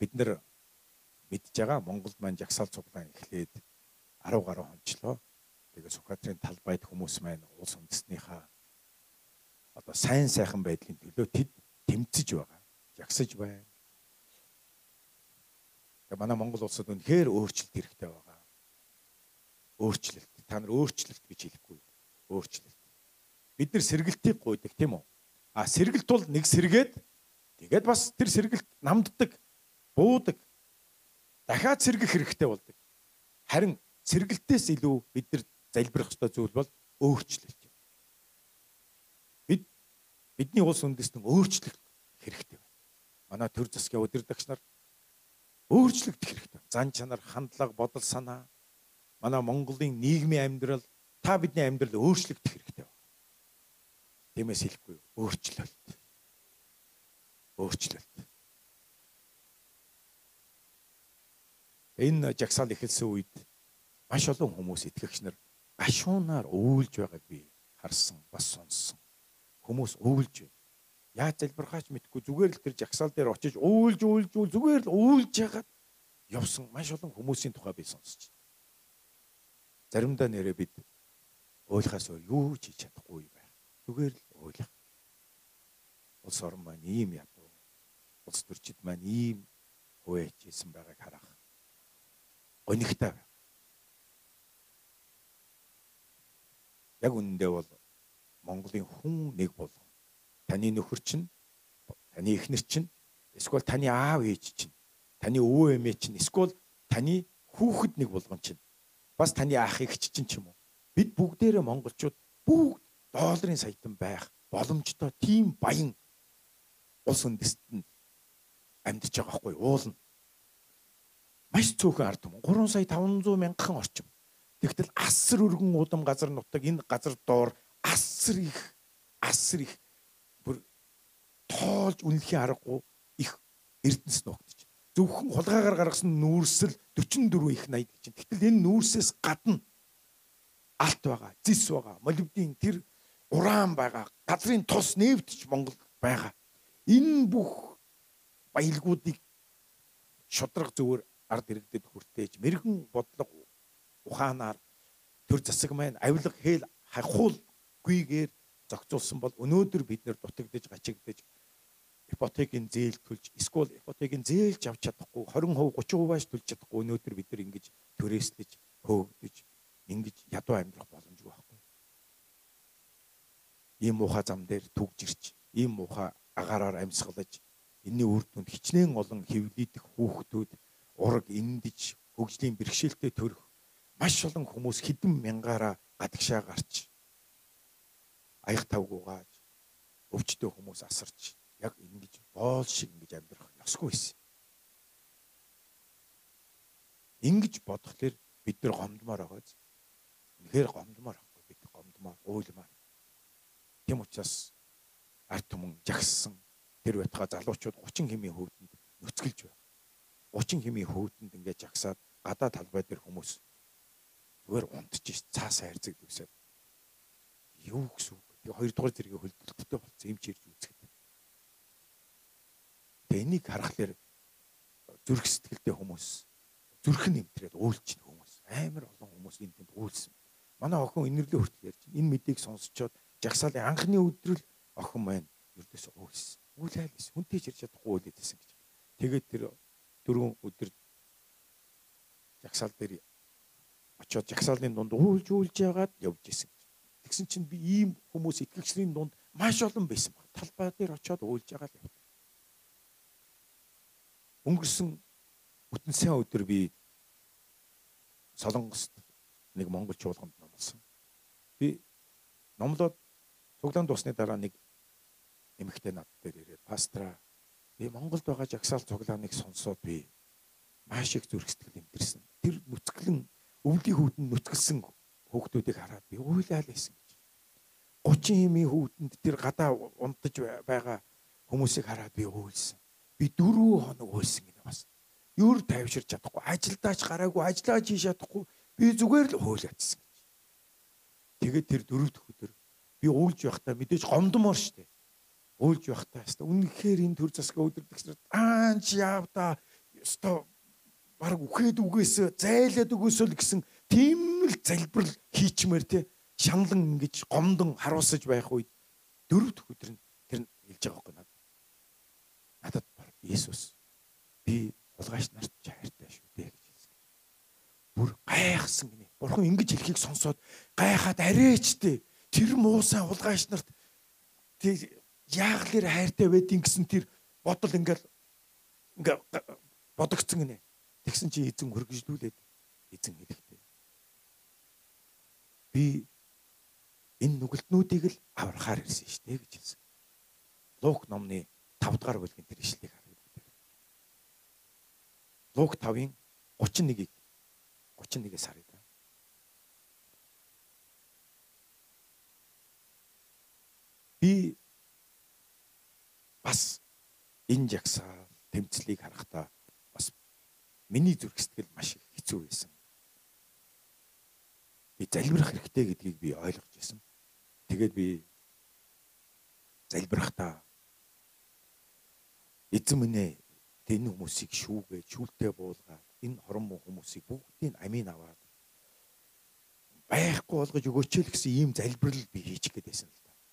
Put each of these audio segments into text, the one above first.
бид нар мэдж байгаа Монголд маань жагсаал цуглаан эхлээд 10 гаруй хончлоо. Тэгээ Сүхбаатарын талбайд хүмүүс маань улс үндэстнийхаа одоо сайн сайхан байдлын төлөө тэд тэмцэж байгаа. Жагсаж байна. Тэгээ манай Монгол улсад үнэхээр өөрчлөлт хэрэгтэй байгаа. Өөрчлөлт. Та нар өөрчлөлт гэж хэлэхгүй. Өөрчлөлт. Бид нар сэргэлтийг гуйдаг тийм үү? Сэргэлт бол нэг сэргээд тэгээд бас тэр сэргэлт намддаг, буудаг. Дахиад сэргэх хэрэгтэй болдог. Харин сэргэлтээс илүү бид нар залбирах ёстой зүйл бол өөрчлөлт. Бидний улс үндэстэн өөрчлөлт хэрэгтэй байна. Манай төр засгийн удирдагч нар өөрчлөгдөх хэрэгтэй. Зан чанар, хандлага, бодол санаа, манай Монголын нийгмийн амьдрал, та бидний амьдрал өөрчлөгдөх хэрэгтэй байна. Тиймээс хэлэхгүй өөрчлөлт. Өөрчлөлт. Энэ жагсаал эхэлсэн үед маш олон хүмүүс итгэгч нар гашуунаар уйлж байгааг би харсан, бас сонссон. Хүмүүс уйлж байна. Яаж залбирхаач мэдгүй зүгээр л тэр жагсаал дээр очиж уйлж зүгээр л уйлж яагаад явсан маш олон хүмүүсийн тухай би сонсч байна. Заримдаа нэрээ бид уйлахаас өөр юу ч хийж чадахгүй байх. Зүгээр л уйлах. Улс орн маань ийм ядуу. Улс төрчид маань ийм хөөйчсэн байгааг харах. Гонигтай байна. Яг үнэндээ бол Монголын хүн нэг болгон. Таны нөхөр чинь, таны эхнэр чинь, эсвэл таны аав ээж чинь, таны өвөө эмээ чинь, эсвэл таны хүүхэд нэг болгон чинь, бас таны ах эгч чинь ч юм уу. Бид бүгдээрээ монголчууд бүгд долларын саятан байх боломжтой тийм баян улс үндэстэнд амьдарч байгаа хгүй уулна. Маш цөөхөн ард түмэн 3,500,000 орчим. Тэгтэл асар өргөн удам газар нутаг энэ газар доор асар их бүр тоолж үнэлэхийн аргагүй их эрдэнэс ногдож. Зөвхөн хулгайгаар гаргасан нүүрсэл 44 их 80 гэж. Тэгтэл энэ нүүрсээс гадна алт байгаа, зис байгаа, молибдин тэр уран байгаа, газрын тос нефтч Монгол байгаа. Энэ бүх баялгуудыг шудраг зөвөр ард иргэдэд хүртээж мэрэгэн бодлого ухаанаар төр засаг маань авилга хээл хахуулгүйгээр зохицуулсан бол өнөөдөр бид нэр дутагдж гачигдж ипотекийн зээл төлж эсвэл ипотекийн зээлж авч чадахгүй 20%, 30%-аас төлж чадахгүй өнөөдөр бид нар ингэж түрээслэж хөөгдөж ингэж ядуу амьдрах боломжгүй байхгүй. Ийм муухай зам дээр түгж ирч, ийм муухай агаараар амьсгалж энэний үр дүнд хичнээн олон хэвлийдэх хүүхдүүд ураг эндэж хөгжлийн бэрхшээлтэй төрөх маш олон хүмүүс хэдэн мянгаараа гадагшаа гарч аяг тавгуугааж өвчтөө хүмүүс асарч яг ингэж боол шиг ингэж амьдрах ёсгүй байсан. Ингэж бодхолоор бид нар гомдмоор байгааз. Үнэхээр гомдмоор байхгүй бид гомдмоор уйлмаар. Тэм учраас ард түмэн жагссан тэр байтугай залуучууд 30 хэмийн хөвдөнд нүцгэлж байна. 30 хэмийн хөвдөнд ингэж жагсаад гадаа талбай дээр хүмүүс зүгээр унтж цаасаа хайрцаг дүүсээд юу гэсэн үг. Тэгээ хоёрдугаар зэргийн хөлдөлттэй болсон юм чирж үзэхэд. Тэгээ энийг харахаар зүрх сэтгэлтэй хүмүүс зүрхэн нэмтрээд уйлж хүмүүс амар олон хүмүүс энэ тэнд уйлсан. Манай охин инэрлээ хүртэл ярьж энэ мэдээг сонсчоод жагсаалын анхны өдрөл охин маань ердөөсөө уйлсан. Уйлаал байсан. Хүнтэй ч ирж чадахгүй уйлээд байсан гэж. Тэгээд тэр 4 өдөр жагсаал дээр очоод жагсаалын дунд уйлж яагаад явж исэн. Тэгсэн чинь би ийм хүмүүс итгэгчдийн дунд маш олон байсан баг. Талбай дээр очоод уйлж байгаа л явдаг. Өнгөрсөн бүтэн сайн өдөр би Солонгост нэг монгол чуулганд номлосон. Би номлоод цуглаан дуусны дараа нэг эмэгтэй над дээр ирээд пастра би Монголд байгаа жагсаал цуглааныг сонсоод би маш их зүрх сэтгэл эмтэрсэн. Тэр нүцгэлэн өвлийн хүүдэн нүцгэлсэн хүүхдүүдийг хараад би уйлаал байсан гэж. 30 хэмийн хүүдэнд тэр гадаа унтаж байгаа хүмүүсийг хараад би уйлсан. Би 4 хоног уйлсан гэнэ бас. Юур тайвширч чадахгүй, ажилдаач гараагүй, ажиллаач хийж чадахгүй. Би зүгээр л уйлаадсэн гэж. Тэгээд тэр 4 дахь өдөр би уйлж байхдаа мэдээж гомдмоор штэ. Уйлж байхдаа хэвээр үнэхээр энэ төр засгийн удирдагч нар аач яав та ёстой баг үхээд үгээсээ зайлаад өгөөсөө л гэсэн тийм л залбирал хийчмээр те шаналн ингэж гомдон харуулсаж байх үед 4 дахь өдөр нь тэр хэлж байгаа байхгүй надад Есүс би улгайч нарт хайртай шүү дээ гэж хэлсэн. Бүр гайхсан гинэ. Бурхан ингэж хэлхийг сонсоод гайхаад арайчтэй тэр муусан улгайч нарт яаглаар хайртай байдин гэсэн тэр бодол ингээ бодогцсон гинэ. Тэгсэн чи эзэн хөргөжлүүлээд эзэн хэлэхдээ би энэ нүгэлтнүүдийг л аврахаар ирсэн шүү дээ гэж хэлсэн. Лук номны 5 дугаар бүлгийн тэр ишлэлийг харъя. Лук 5-ын 31-ээс харъя. Би бас энэ жагсаал тэмцлийг харахтаа бас миний зүрх сэтгэл маш их хэцүү байсан. Би залбирах хэрэгтэй гэдгийг би ойлгож байсан. Тэгээд би залбирахдаа эзэн минь ээ энэ хүмүүсийг шүүгээ, шүүлтээ буулгаад энэ хорон муу хүмүүсийг бүгдийг амийн аваад байхгүй болгож өгөөч л гэсэн ийм залбирал би хийчих гээд байсан л да.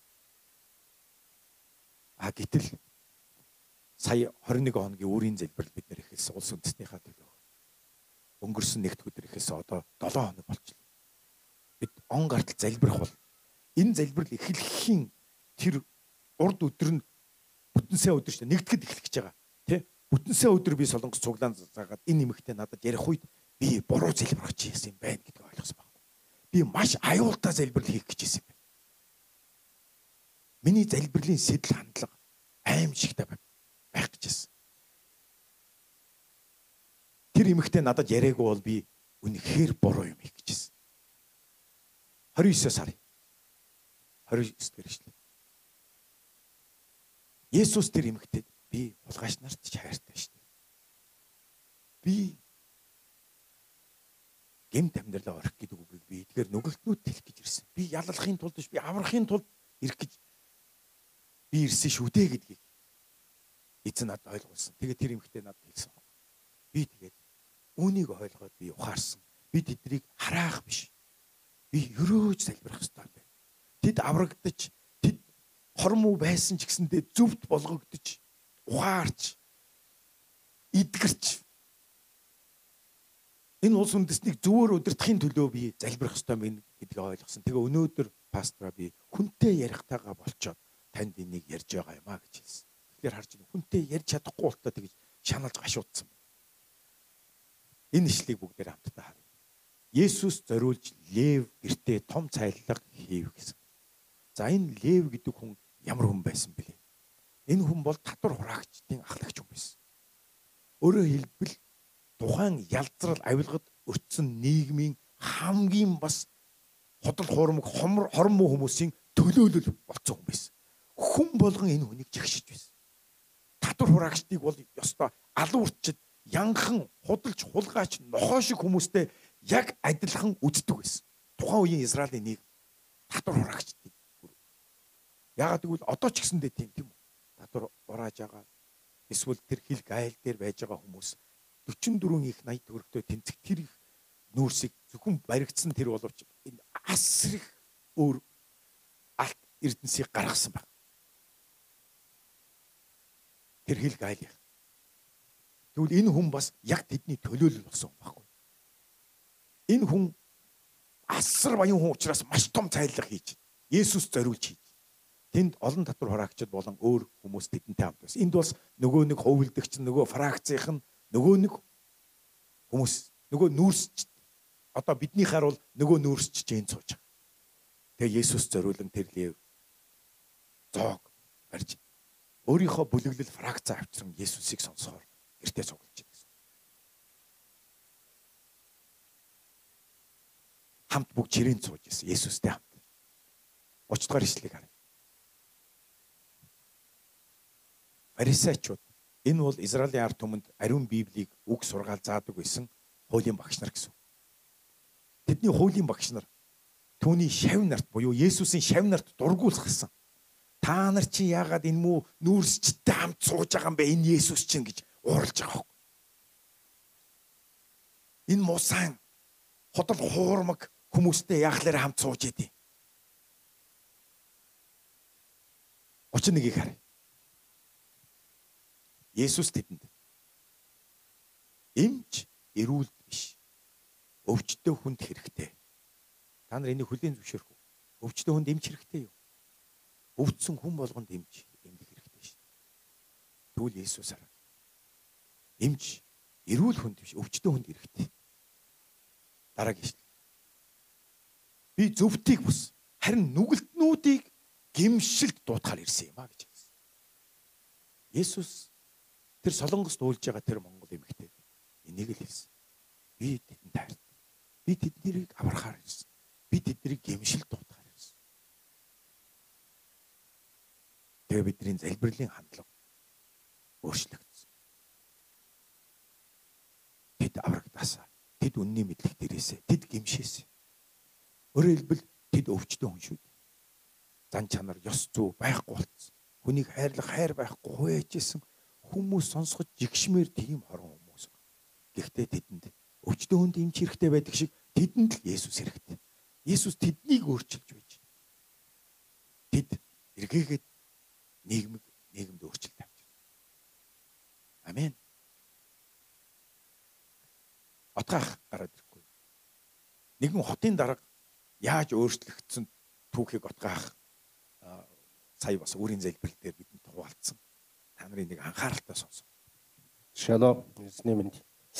Гэтэл сая 21 хоногийн өөрийн залбирал бид нэр ихэлсэн улс үндэстнийхаа төлөө. Өнгөрсөн нэгд өдөр ихэлсэн одоо 7 хоног болчихлоо. Бид он гартал залбирах бол энэ залбирал эхлэхийн тэр урд өдөр нь бүтэн сая өдөр шүү дээ. Нэгдэхэд эхлэх гэж байгаа. Тэ? Бүтэн сая өдөр би солонгос цуглаан заагаад энэ нэмэгтэй надад ярих үед би буруу залбирч хийсэн юм байна гэдгийг ойлгосон байна. Би маш аюултай залбирал хийх гэж хийсэн юм байна. Миний залбирлын сэтэл хандлага аимшигтай байх гэж байсан. Тэр нэмэгтэй надад яриаггүй бол би үнэхээр буруу юм хийх гэж байсан. 29 сар. 29 дэх эшлэл. Есүс тэр эмэгтэйд би улгайч нарт ч хайртай шүү дээ. Би гэмт амьдралаа орох гэдэг үгийг би эдгээр нүгэлтнүүд хэлэх гэж ирсэн. Би яллахын тулд биш, би аврахын тулд ирэх гэж би ирсэн шүү дээ гэдгийг эзэн надад ойлгуулсан. Тэгээд тэр эмэгтэй надад хэлсэн. Би тэгээд үүнийг ойлгоод би ухаарсан. Би тэднийг хараах биш. Би өрөөж залбирах ёстой юм байна. Тэд аврагдаж хормоо байсан ч гэсэндээ зөвд болгогдож ухаарч эдгэрч энэ улс үндэстнийг зөвөр удирдахын төлөө би залбирах ёстой юм гэдгийг ойлгосон. Тэгээ өнөөдөр пастораа би хүнтэй ярихтайгаа болчоод танд энийг ярьж байгаа юм а гэж хэлсэн. Тэгэхээр харж байна. Хүнтэй ярьж чадахгүй болтоо тэгж шаналж гашуудсан байна. Энэ ишлийг бүгдээр хамтдаа харъя. Есүс зориулж Лев гэртээ том цайллага хийв гэсэн. За энэ Лев гэдэг хүн ямар хүн байсан бэлээ? Энэ хүн бол татвар хураагчдын ахлагч хүн байсан. Өөрөөр хэлбэл тухайн ялзрал авилгад өртсөн нийгмийн хамгийн бас хотол хуурмаг хорон муу хүмүүсийн төлөөлөл болсон хүн байсан. Хүн болгон энэ хүнийг жигшиж байсан. Татвар хураагчдыг бол ёстой алуурчд, янхан, худалч, хулгайч, нохоо шиг хүмүүстэй яг адилхан үздэг байсан. Тухайн үеийн Израилийн нийгэм татвар хураагчдыг. Яагаад гэвэл одоо ч гэсэндээ тийм үү? Татвар хурааж байгаа. Эсвэл тэр хил гайл дээр байж байгаа хүмүүс 44 их 80 төгрөгтэй тэнцэх тэр их нүүрсийг зөвхөн баригдсан тэр боловч энэ асар их өөр алт эрдэнсийг гаргасан байна. Тэр хил гайл яах. Тэгвэл энэ хүн бас яг тэдний төлөөлөл болсон юм баггүй. Энэ хүн асар баян хүн учраас маш том цайллага хийж Есүс зориулж хийж. Тэнд олон татвар хураагчид болон өөр хүмүүс тэдэнтэй хамт байсан. Энд бас нөгөө нэг хувилдагч, нөгөө фракцийнх нь нөгөө нэг хүмүүс, нөгөө нүүрсч. Одоо биднийхаар бол нөгөө нүүрсч энд сууж байгаа. Тэгээ Есүс зориулан тэр Лев зоог барьж өөрийнхөө бүлэглэл фракц авчран Есүсийг сонсохоор гэртээ цуглаж байсан. Хамт бүгд жирийн сууж байсан Есүстэй хамт. 30 дугаар ишлэгийг харъя. Фарисеучуд энэ бол Израилийн ард түмэнд ариун Библийг үг сургаал заадаг байсан хуулийн багш нар гэсэн. Тэдний хуулийн багш нар түүний шавь нарт буюу Есүсийн шавь нарт дургуулсан. Та нар чи яагаад энэ муу нүүрсчтэй хамт сууж байгаа юм бэ? Энэ Есүс чинь гэж ууралж байгаа хөө. Энэ мусан ходол хуурмаг хүмүүстэй яахлаар хамт сууж идэв. 31-ийг харъя. Есүс тэдэнд эмч эрүүлд биш. Өвчтөе хүнд хэрэгтэй. Та нар энийг хүлээн зөвшөөрөх үү? Өвчтөе хүнд эмч хэрэгтэй юу? Өвдсөн хүн болгонд эмч эмдэх хэрэгтэй шүү. Тэгвэл Есүс хараа. Эмч эрүүл хүнд биш, өвчтөе хүнд хэрэгтэй. Дараагийн ишлэл. Би зөвтгийг бус, харин нүгэлтнүүдийг гимшилд дуутахаар ирсэн юм а гэж хэлсэн. Есүс тэр солонгост уйлж байгаа тэр монгол эмэгтэй энийг л хэлсэн. Би тэдэнд таард. Би тэднийг аврахаар ирсэн. Би тэднийг гимшилд дуутахаар ирсэн. Тэгээ бидний залбирлын хандлага өөрчлөгдсөн. Тэд аврагдаасаа. Тэд үнний мэдлэг дээрээсээ. Тэд гимшээсээ. Өөрөөр хэлбэл тэд өвчтөе хүн шүү дээ. Зан чанар, ёс зүй байхгүй болсон. Хүнийг хайрлах хайр байхгүй хуяажсэн хүмүүс сонсгож жигшмээр тийм хорон хүмүүс. Гэхдээ тэдэнд өвчтөе хүнд эмч хэрэгтэй байдаг шиг тэдэнд л Есүс хэрэгтэй. Есүс тэднийг өөрчилж байж. Тэд эргээгээд нийгэмд өөрчлөлт авч байна. Амен. Отгаах гараад ирэхгүй. Нэгэн хотын дарга яаж өөрчлөгдсөн түүхийг отгаах сая бас өөрийн залбирал дээр бидэнд хуваалцсан. Та нарын нэг анхааралтай сонсоо. Шалом, эзний минь.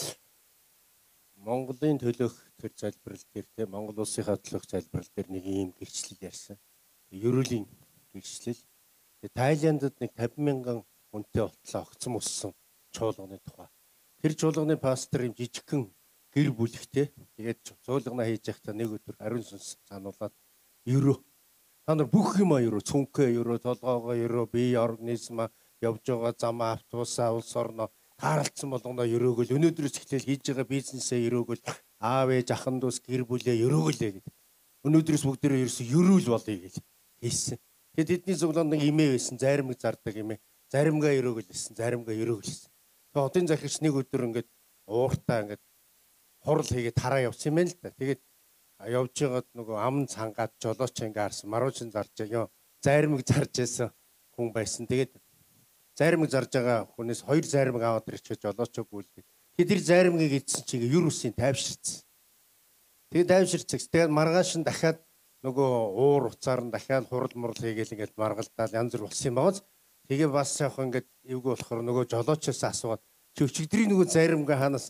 Монголын төлөөх тэр залбирал дээр те Монгол улсынхаа төлөөх залбирал дээр нэг ийм гэрчлэл ярьсан. Ерөөлийн гэрчлэл. Тайландд нэг 50,000 хүнтэй болтлоо огцом өссөн чуулганы тухай. Тэр чуулганы пастор юм жижигхэн гэр бүлэгтэй. Тэгээд цуулгана хийж байхдаа нэг өдөр ариун сүнс сануулад ерөө та нар бүх юм ерөө цүнхээ ерөө толгоогоо ерөө бие организма явж байгаа замаа автобусаа улс орноо тааралцсан болгоно ерөөгөл өнөөдрөөс эхлээл хийж байгаа бизнесээ ерөөгөл аав ээж ахын дүүс гэр бүлээ ерөөгөлээ гэдэг. Өнөөдрөөс бүгдээрээ ерөөсө ерөөл болъё гэж хэлсэн. Тэгээд тэдний цуглаанд нэг имээ байсан, заримг зардаг имээ. Заримгаа ерөөгөлсэн, заримгаа ерөөгөлсэн. Тэгээд одын захирч нэг өдөр ингээд ууртаа ингээд хурал хийгээд тараа явсан юм байна л да. Тэгээд явж байгаад нөгөө ам цангаад жолооч ингээ харсан маруучин зарж байгаа заримг зарж байсан хүн байсан. Тэгээд заримг зарж байгаа хүнээс хоёр заримг аваад ирчихэж жолоочог үлдээ. Тэгээд тэр заримгийг эдсэн чинь юр үсийн тайвширцсан. Тэгээд тайвширцсан. Тэгээд маргааш нь дахиад нөгөө уур уцаар нь дахиад хурал мурал хийгээл ингээд маргалдаал янз бүр болсон юм байгааз. Тэгээ бас яг ингээд эвгүй болохоор нөгөө жолоочоос асуугаад чи өчигдрийн нөгөө заримгаа хаанаас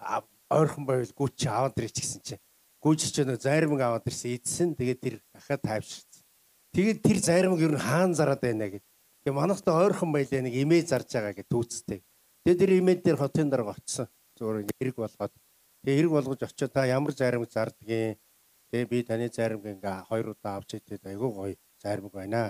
ойрхон байвал гүч аваад ирэх гэсэн чинь гүйж чинь заримг аваад ирсэн эдсэн. Тэгээд тэр дахиад тайвширцсан. Тэгээд тэр заримг ер нь хаан зараад байна гэдэг. Тэгээ манайхтай ойрхон байлаа нэг имээ зарж байгаа гэж түүцтэй. Тэгээд тэр имээ дээр хотын дарга очсон. Зүгээр хэрэг болгоод. Тэгээ хэрэг болгож очиод та ямар заримг зардгийг. Тэгээ би таны заримг ингээ 2 удаа авч идээд айгүй гоё заримг байна.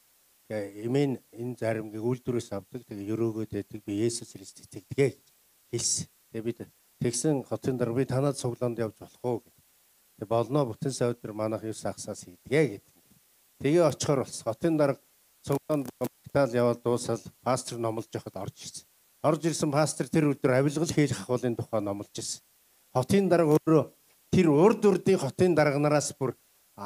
Тэгээ имээ энэ заримгийг үйлдвэрээс авдаг. Тэгээ өрөөгөөд байдаг. Би Есүс Христ итгэдэг гэж хэлсэн. Тэгээ би тэгсэн хотын дарга би танаад цуглаанд явж болох уу гэдэг. Тэгээ болно бүтэн сая өдөр манайх 9 агсаас хийдгээ гэдэг. Тэгээ очихоор болсон. Хотын дарга цуглаанд Итали яваад дуусал пастор номлож явахад орж ирсэн. Орж ирсэн пастор тэр өдөр авилгал хийх ахуулын тухай номлож ирсэн. Хотын дарга өөрөө тэр урд урдын хотын дарганараас бүр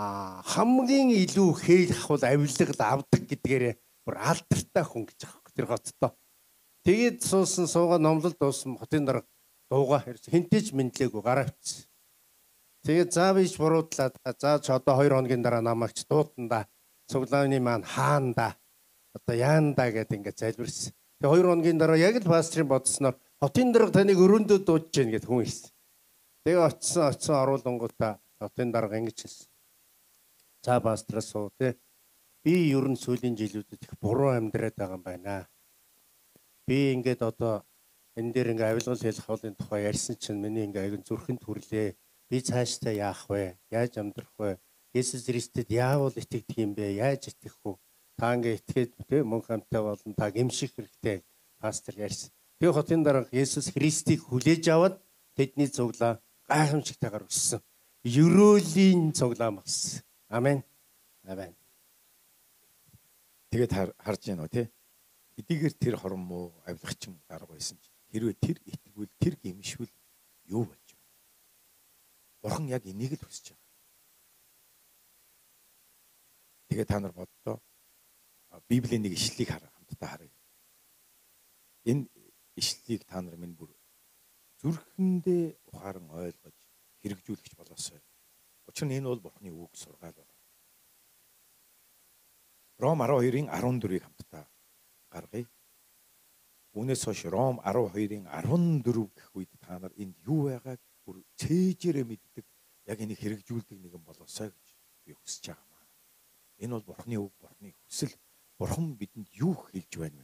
хамгийн илүү хээл ахуул авилгал авдаг гэдгээрээ бүр алдартай хүн гэж аахгүй тэр хоттой. Тэгээд суусан суугаа номлол дууссан хотын дарга дуугаа хэрэг хинтэж мэдлээгүй гараа авчихсан. Тэгээд заа биш буруудлаа. За ч одоо 2 хоногийн дараа намайгч дуутанда цуглааны маань хаанда одоо яанда гэдэг ингээд залбирсан. Тэгээ 2 хоногийн дараа яг л пастрын бодсноор хотын дарга таныг өрөөндөө дуудаж гин гэд хүн хэлсэн. Тэгээ очсон оруулангуудаа хотын дарга ингэж хэлсэн. За пастраас суу те. Би ер нь сүүлийн жилүүдэд их буруу амьдраад байгаа юм байна. Би ингээд одоо энэ дээр ингээд авилгал хэлэх хавлын тухай ярьсан чинь миний ингээд аягүй зүрхэнд хүрлээ. Би цаашдаа яах вэ? Яаж амьдрах вэ? Есүс Христэд яавал итгэдэг юм бэ? Яаж итгэх вэ? Та ингээ итгээд те мөн хамтаа болон та гимших хэрэгтэй пастор ярьсан. Тэгээ хотын дарга Есүс Христийг хүлээж аваад тэдний цуглаа гайхамшигтайгаар өссөн. Ерөөлийн цуглаа болсон. Амен. Амен. Тэгээд харж байна уу те? Эдгээр тэр хорон муу авилгачин дарга байсан ч хэрвээ тэр итгвэл тэр гимшвэл юу болж вэ? Бурхан яг энийг л хүсэж байгаа. Тэгээ та нар боддоо Библийн нэг ишлэлийг хамтдаа харъя. Энэ ишлэлийг та нар минь бүр зүрхэндээ ухаан ойлгож хэрэгжүүлэгч болоосой. Учир нь энэ бол Бурханы үг сургаал байна. Ром 12-ын 14-ийг хамтдаа гаргая. Үүнээс хойш Ром 12-ын 14 гэх үед та нар энд юу байгааг бүр цээжээрээ мэддэг, яг энийг хэрэгжүүлдэг нэгэн болоосой гэж би хүсэж байгаа. Энэ бол Бурханы үг, Бурханы хүсэл. Бурхан бидэнд юу хэлж байна вэ?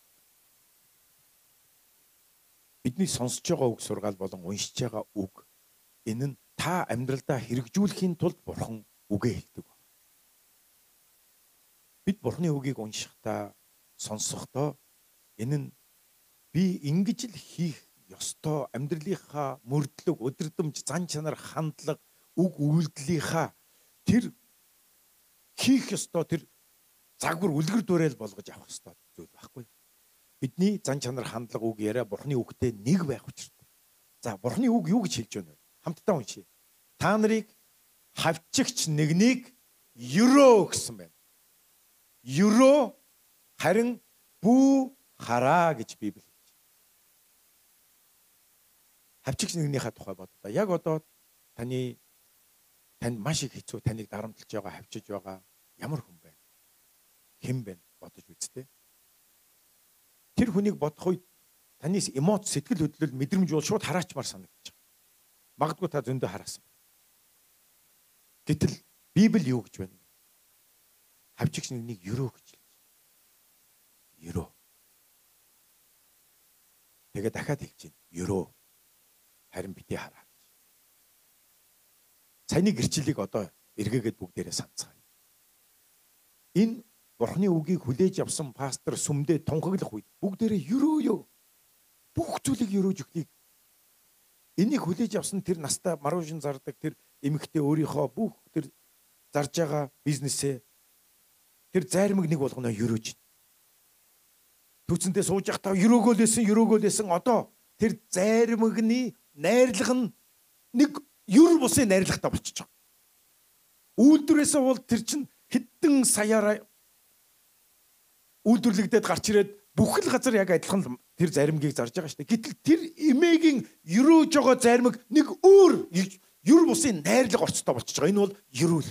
Бидний сонсож байгаа үг сургаал болон уншиж байгаа үг, энэ нь та амьдралдаа хэрэгжүүлэхийн тулд Бурхан үгээ хэлдэг байна. Бид Бурханы үгийг уншихдаа, сонсохдоо энэ нь би ингэж л хийх ёстой амьдралынхаа мөрдлөг, өдөрдөмж, зан чанар, хандлага, үг үйлдэлийнхаа тэр хийх ёстой тэр загвар үлгэр дуурайл болгож авах ёстой зүйл байхгүй. Бидний зан чанар, хандлага, үг яриа Бурханы үгтэй нэг байх учиртай. За, Бурханы үг юу гэж хэлж байна вэ? Хамтдаа уншийе. Та нарыг хавчигч нэгнийг ерөө гэсэн байна. Ерөө харин бүү хараа гэж Библи хэлж байна. Хавчигч нэгнийхээ тухай боддоо. Яг одоо танд маш их хэцүү, таныг дарамтлаж байгаа, хавчиж байгаа ямар хүн байна? Хэн байна? Бодож үзтээ. Тэр хүнийг бодох үед таны эмоц, сэтгэл хөдлөл, мэдрэмж бол шууд хараачмаар санагдаж байгаа. Магадгүй та зөндөө хараасан. Гэтэл Библи юу гэж байна? Хавчигч нэгнийг ерөө гэж хэлж байна. Ерөө. Тэгээ дахиад хэлж байна. Ерөө. Харин битээ хараа гэж. Саяны гэрчлэлийг одоо эргээгээд бүгдээрээ санацгаая. Энэ Бурханы үгийг хүлээж авсан пастор сүмдээ тунхаглах үед бүгдээрээ ерөөё. Бүх зүйлийг ерөөж өгөхийг. Энийг хүлээж авсан тэр настаа маргаашин зардаг тэр эмэгтэй өөрийнхөө бүх тэр зарж байгаа бизнесээ тэр зайрмаг нэг болгоно ерөөж. Түүцэндээ сууж явахдаа ерөөгөөлсэн одоо тэр зайрмагны найрлага нь нэг ер бусын найрлагатай болчихж байгаа. Үйлдвэрээсээ бол тэр чинь хэдэн саяараа үйлдвэрлэгдээд гарч ирээд бүх л газар яг адилхан тэр заримгийг зарж байгаа шүү дээ. Гэтэл тэр эмээгийн ерөөж байгаа заримг нэг өөр ер бусын найрлага орцтой болчихж байгаа. Энэ бол ерөөл.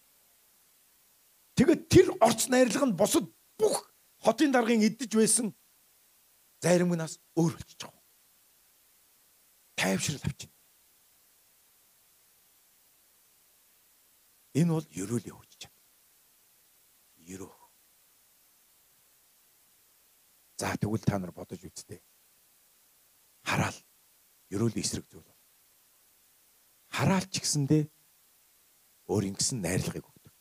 Тэгээд тэр орц найрлага нь босод бүх хотын даргын идэж байсан заримгнаас өөр болчихж байгаа. Тайвшрал авчихна. Энэ бол ерөөлийн хүч чам. Ерөө. За тэгвэл та нар бодож үзтээ. Хараал. Ерөөлийн эсрэг зүйл бол. Хараал ч гэсэндээ өөр ингэсэн найрлагыг өгдөг.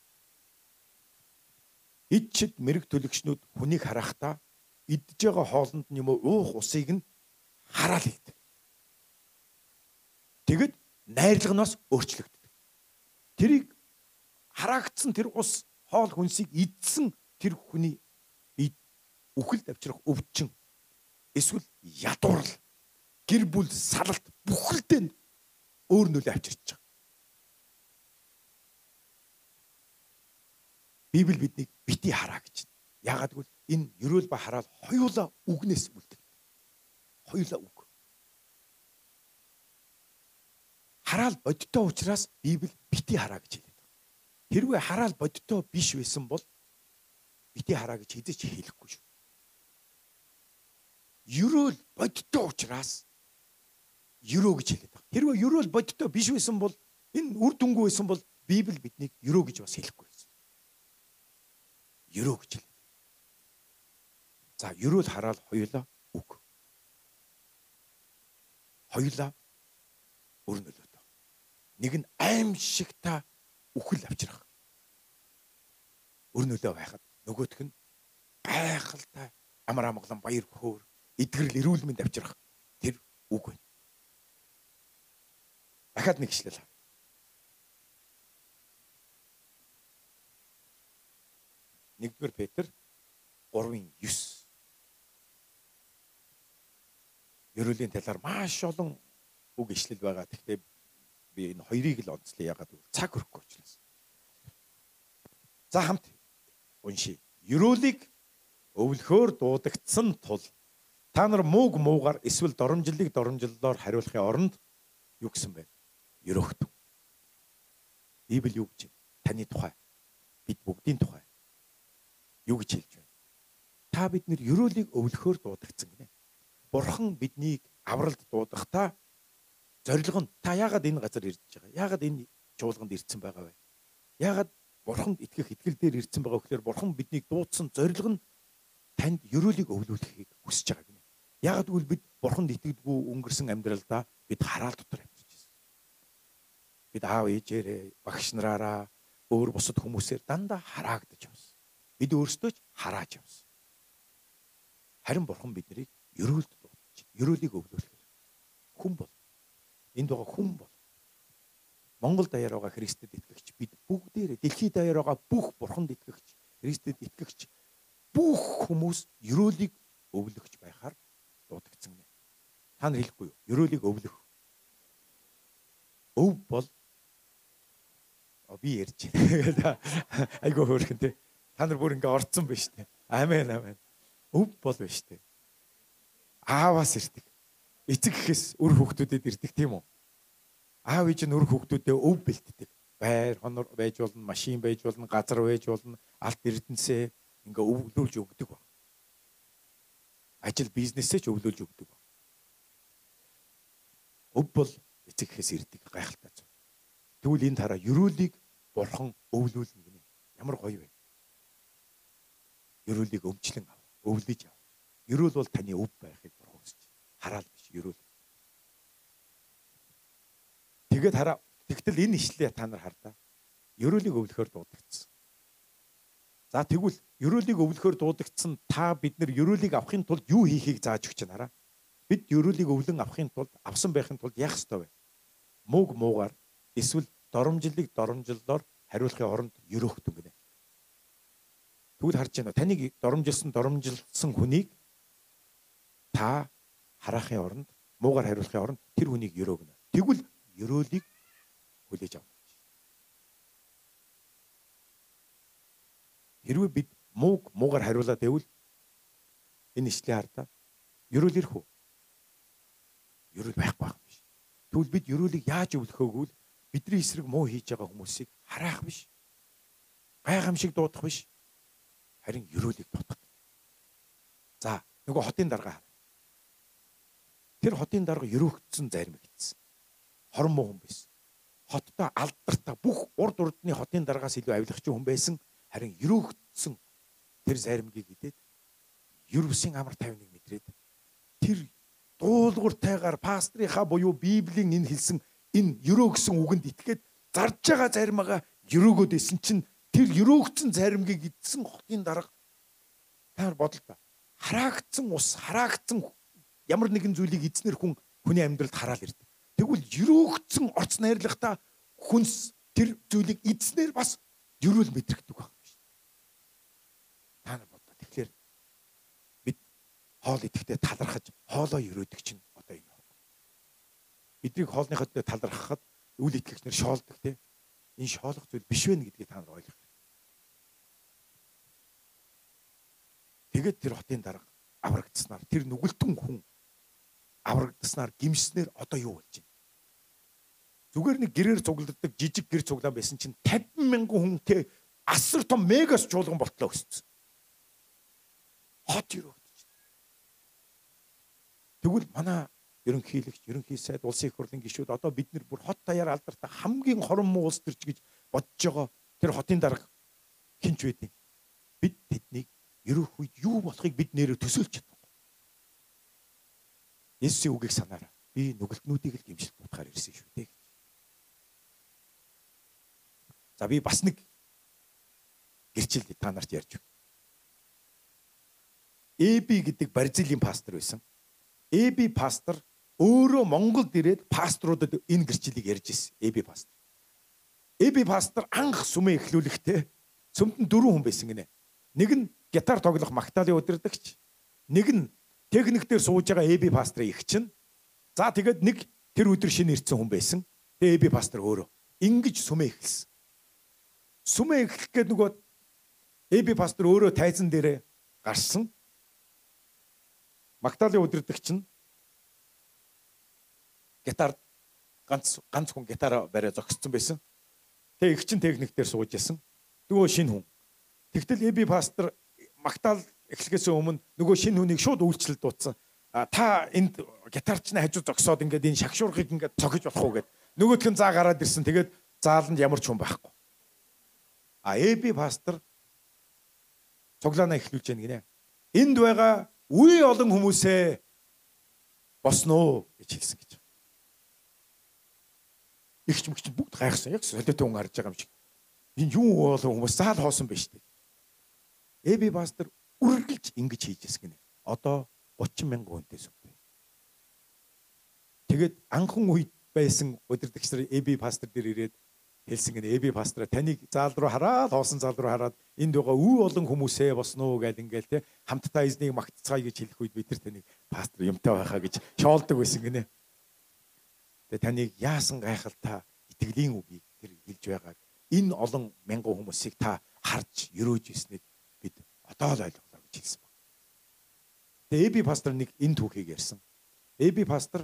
Идчид мэрэг төлөгчнүүд хүнийг харахтаа идж байгаа хоолнд нь юм уу уух усыг нь хараал хийдэг. Тэгэд найрлагнаас өөрчлөгддөг. Тэрийг хараагдсан тэр ус хоол хүнсийг идсэн тэр хүний үхэлд авчрах өвчин эсвэл ядуурл гэр бүл салалт бүхэлдээ өөр нөлөө авчирч байгаа. Библи биднийг бити хараа гэж байна. Яагаад гэвэл энэ ерөөл ба хараал хоёулаа үгнээс үлддэг. Хоёулаа үг. Хараал бодиттой учраас Библи бити хараа гэж хэлдэг. Хэрвээ хараал бодиттой биш байсан бол бити хараа гэж хэзээ ч хэлэхгүй шүү. Ерөөл бодиттой учраас ерөө гэж хэлээд байна. Хэрвээ ерөөл бодиттой биш байсан бол энэ үр дүнгүй байсан бол Библи биднийг ерөө гэж бас хэлэхгүй байсан. Ерөө гэж хэлээд. За ерөөл хараал хоёулаа үг. Хоёулаа өөр нөлөөтэй. Нэг нь аимшигтай үхэл авчрах. Өөр нөлөө байхад нөгөөх нь гайхалтай амар амгалан баяр хөөр эдгэрэл эрүүл мэнд авчрах тэр үг байна. Дахиад нэг ишлэл хаа. 1-р Петр 3:9. Ерөөлийн талаар маш олон үг ишлэл байгаа. Гэхдээ би энэ хоёрыг л онцлоо ягаад гэвэл цаг өрөхгүй учраас. За хамт уншия. Ерөөлийг өвлөхөөр дуудагдсан тул та нар муугаар эсвэл доромжлолоор хариулахын оронд юу гэсэн бэ? Ерөөхтөн. Библи юу гэж байна? Таны тухай, бид бүгдийн тухай юу гэж хэлж байна? Та бид нэр ерөөлийг өвлөхөөр дуудагдсан гинэ. Бурхан биднийг авралд дуудахдаа зорилго нь та яагаад энэ газар ирж байгаа? Яагаад энэ чуулганд ирсэн байгаа вэ? Яагаад Бурханд итгэх итгэл дээр ирсэн байгаа гэхээр Бурхан биднийг дуудсан зорилго нь танд ерөөлийг өвлүүлэхийг хүсэж байгаа гинэ. Яагаад гэвэл бид Бурханд итгэдэггүй өнгөрсөн амьдралдаа бид хараал дотор амьдарч байсан. Бид аав ээжээрээ, багш нараараа, өөр бусад хүмүүсээр дандаа хараагдаж явсан. Бид өөрсдөө ч харааж явсан. Харин Бурхан биднийг ерөөлд дуудаж, ерөөлийг өвлүүлэхээр хүн бол энд байгаа хүн бол Монгол даяар байгаа Христэд итгэгч бид бүгдээрээ дэлхийд даяар байгаа бүх Бурханд итгэгч, Христэд итгэгч бүх хүмүүс ерөөлийг өвлөгч байхаар дуудагдсан гэнэ. Та нар хэлэхгүй юу? Ерөөлийг өвлөх. Өв бол би ярьж байна. Айгуу хөөрхөн те. Та нар бүр ингээ орцсон байна штэ. Амен. Өв бол байна штэ. Ааваас ирдэг. Эцэг гэхээс үр хүүхдүүдэд ирдэг тийм үү? Аав ээж нь үр хүүхдүүдэд өв бэлтдэг. Байр, хонор байж болно, машин байж болно, газар байж болно, алт эрдэнэсээ ингээ өвлүүлж өгдөг ба. Ажил бизнесээ ч өвлүүлж өгдөг ба. Өв бол эцэг гэхээс ирдэг гайхалтай зүйл. Тэгвэл энэ тараа ерөөлийг Бурхан өвлүүлнэ гинэ. Ямар гоё вэ? Ерөөлийг өмчлөн ав, өвлөж ав. Ерөөл бол таны өв байхыг Бурхан хүсэж байна. Хараал биш ерөөл. Тэгээд хараа. Тэгтэл энэ ишлээ та нар хардаа. Ерөөлийг өвлөхөөр дуудагдсан. За тэгвэл ерөөлийг өвлөхөөр дуудагдсан та бид нар ерөөлийг авахын тулд юу хийхийг зааж өгч байна. Бид ерөөлийг өвлөн авахын тулд авсан байхын тулд яах ёстой вэ? Муугаар эсвэл доромжлолоор хариулахын оронд ерөөхтөн гинэ. Тэгвэл харж байна. Таныг доромжилсан хүнийг та хараахын оронд муугаар хариулахын оронд тэр хүнийг ерөөгнө. Тэгвэл ерөөлийг хүлээж авна. Хэрвээ бид муугаар хариулаад байвал энэ ишлээ хардаа ерөөл ирэх үү? Ерөөл байхгүй байх биш. Тэгвэл бид ерөөлийг яаж өвлөхөөгүй л бидний эсрэг муу хийж байгаа хүмүүсийг хараах биш. Гайхамшиг дуудах биш. Харин ерөөлийг дуудах. За нөгөө хотын дарга хар. Тэр хотын дарга ерөөгдсөн зарим гэсэн. Хорон муу хүн байсан. Хоттой алдартай бүх урд урдны хотын даргаас илүү авилгач хүн байсан. Харин ерөөгдсөн тэр заримгийг идээд ерөөсийн амар тайвныг мэдрээд тэр дуулууртайгаар пастрийнхаа буюу Библийн энэ хэлсэн энэ ерөөгсөн үгэнд итгээд зарж байгаа заримгаа ерөөгөөд исэн чинь тэр ерөөгдсөн заримгийг идсэн хотын дарга таар бодол та. Хараагдсан ус, хараагдсан ямар нэгэн зүйлийг эзнэр хүний амьдралд хараал ирдэг. Тэгвэл ерөөгдсөн орц найрлагата хүнс тэр зүйлийг эзнэр бас ерөөл мэдрэгдэг байна. Та нар бодлоо. Тэгэхээр бид хоол идэхдээ талархаж хоолоо ерөөдөг чинь одоо энэ хог. Бидний хоолныхоо төлөө талархахад үл итгэгч нар шоолдог те. Энэ шоолох зүйл биш вэ гэдгийг та нар ойлгох. Тэгээд тэр хотын дарга аврагдсанаар тэр нүгэлтэн хүн аврагдаснаар гимснэр одоо юу болж байна? Зүгээр нэг гэрээр цугладаг жижиг гэр цуглаан байсан чинь 50,000 хүнтэй асар том мегас чуулган болтлоо өссөн. Хот ерөөдөж. Тэгвэл манай ерөнхий сайд улсын их хурлын гишүүд одоо бид нар бүр хот даяар алдартай хамгийн хорон муу улс төрч гэж бодож байгаа тэр хотын дарга хинч байдیں۔ Бид тэднийг ерөөх үед юу болохыг бид нэрээ төсөөлж чадна. Есүсийн үгийг санаарай. Би нүгэлтнүүдийг л гимшилт утгаар ирсэн шүү дээ. За би бас нэг гэрчил та нарт ярьж байна. Эби гэдэг Бразилийн пастор байсан. Эби пастор өөрөө Монголд ирээд пасторудад энэ гэрчлэлийг ярьж ирсэн. Эби пастор. Эби пастор анх сүмээ эхлүүлэхдээ сүмд нь 4 хүн байсан гинэ. Нэг нь гитар тоглох магтаалын удирдагч, нэг нь техник дээр сууж байгаа Эби пастрын эгч нь. За тэгээд нэг тэр өдөр шинэ ирсэн хүн байсан. Тэгээ Эби пастор өөрөө ингэж сүмээ эхэлсэн. Сүмээ эхлэх гээд нөгөө Эби пастор өөрөө тайзан дээрээ гарсан. Магдалины удирдагч нь гитар ганц хүн гитараа бариа зогссон байсан. Тэгээ эгчин техник дээр сууж ясан. Нөгөө шинэ хүн. Тэгтэл Эби пастор Магдал эхлэхээс өмнө нөгөө шинэ хүнийг шууд үйлчлэл дуудсан. Та энд гитарч нь хажуу зогсоод ингээд энэ шагшуурхыг ингээд цохиж болох уу гэд. Нөгөөх нь заа гараад ирсэн. Тэгээд зааланд ямар ч хүн байхгүй. Эби пастор цуглаанаа эхлүүлж яана гинэ. Энд байгаа үе олон хүмүүсээ босноо гэж хэлсэн гэж. Игч мэгч бүгд гайхсан. Яг солиотой хүн харж байгаа юм шиг. Энэ юу болов хүмүүс заал хоосон байж тээ. Эби пастор үргэлж ингэж хийжсэн гинэ. Одоо 30,000 хүнтэй сүмтэй. Тэгээд анхан үед байсан удирдагч нар Эби пастор дээр ирээд хэлсэн гинэ. Эби пастор таныг заал руу хараад, хоосон заал руу хараад энд байгаа үе олон хүмүүсээ босноо гэл ингээл те хамтдаа эзнийг магтцгаая гэж хэлэх үед бид нар таныг пастор юмтай байхаа гэж шоолдог байсан гинэ. Тэгээ таныг яасан гайхалтай итгэлийн үгийг тэр хэлж байгааг энэ олон мянган хүмүүсийг та харж өрөөж ирснийг бид одоо л ойлголоо гэж хэлсэн баг. Тэгээ Эби пастор нэг энэ түүхийг ярьсан. Эби пастор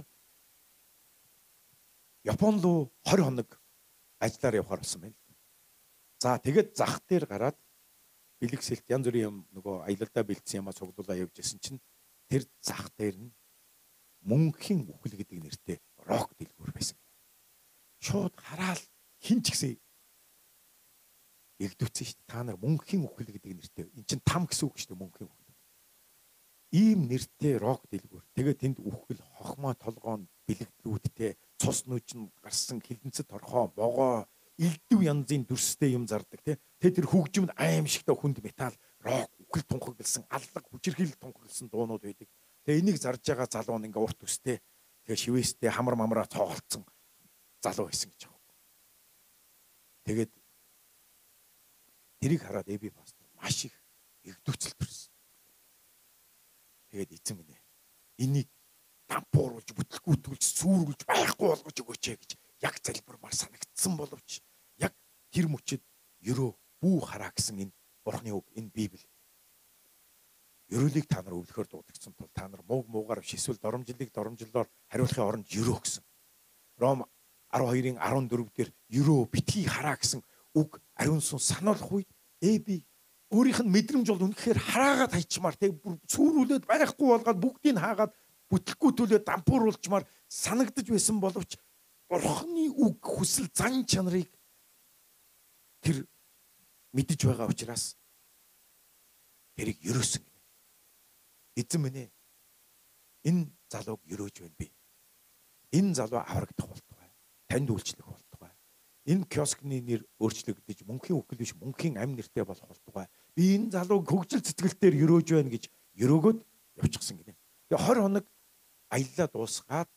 Японд руу 20 хоног ажиллаар явахаар болсон байна. За тэгээд зах дээр гараад бэлэгсэлт янз бүрийн юм нөгөө аялалдаа бэлдсэн юмаа цуглуулаа явж исэн чинь тэр зах дээр нь мөнхийн үхэл гэдэг нэртэй рок дэлгүүр байсан. Шууд хараад хин ч гэсэн эгдүүцсэн шүү дээ. Та нар мөнхийн үхэл гэдэг нэртэй. Эн чинь там гэсэн үг шүү дээ мөнхийн үхэл. Ийм нэртэй рок дэлгүүр. Тэгээд тэнд үхэл хохмоо толгоон бэлэгдлүүдтэй цус нүжин гарсан хилэнцэд торхоо могоо элдв янзын дүрстэй юм зардаг тий. Тэр хөгжимд аимшигтай хүнд металл рок үхэл тунхагласан аллаг хүчирхийл тунхагласан дуунууд байдаг. Тэгээ энийг зарж байгаа залуу нь ингээ урт төстэй тэгээ шивэстэй хамар мамраа цоолцсон залуу байсан гэж байгаа. Тэгээд тэрийг хараад Эби пастор маш их эгдүүцэл төрсөн. Тэгээд эзэн минь энийг дампууруулж бүтлгүүтүүлж сүрүүлж байхгүй болгож өгөөч гэж яг залбирмаар санагдсан боловч яг тэр мөчөд ерөө бүү хараа гэсэн энэ Бурхны үг энэ Библи ерөөлийг та нар өвлөхөр дуудагдсан тул та нар муугаар эсвэл доромжлыг доромжлоор хариулахын оронд ерөө гэсэн. Ром 12-ын 14 дээр ерөө битгий хараа гэсэн үг ариун сүн сануулах үед Эби өөрийнх нь мэдрэмж бол үнэхээр хараагаад хайчмаар тэг сүрүүлээд байхгүй болгоод бүгдийг хаагаад бүтлгүүтүүлээд дампууруулчмаар санагдаж байсан боловч Бурхны үг хүсэл зан чанарыг тэр мэдэж байгаа учраас тэрийг ерөөсөн гинэ. Эзэн минь энэ залууг ерөөж байна би. Энэ залуу аврагдах болтугай. Танд үйлчлэх болтугай. Энэ киоскны нэр өөрчлөгдөж мөнхийн үхэл биш мөнхийн амь нэртэй болох болтугай. Би энэ залууг хөгжил цэцгэлтээр ерөөж байна гэж ерөөгөөд явчихсан гинэ. Тэгээ 20 хоног аяллаа дуусгаад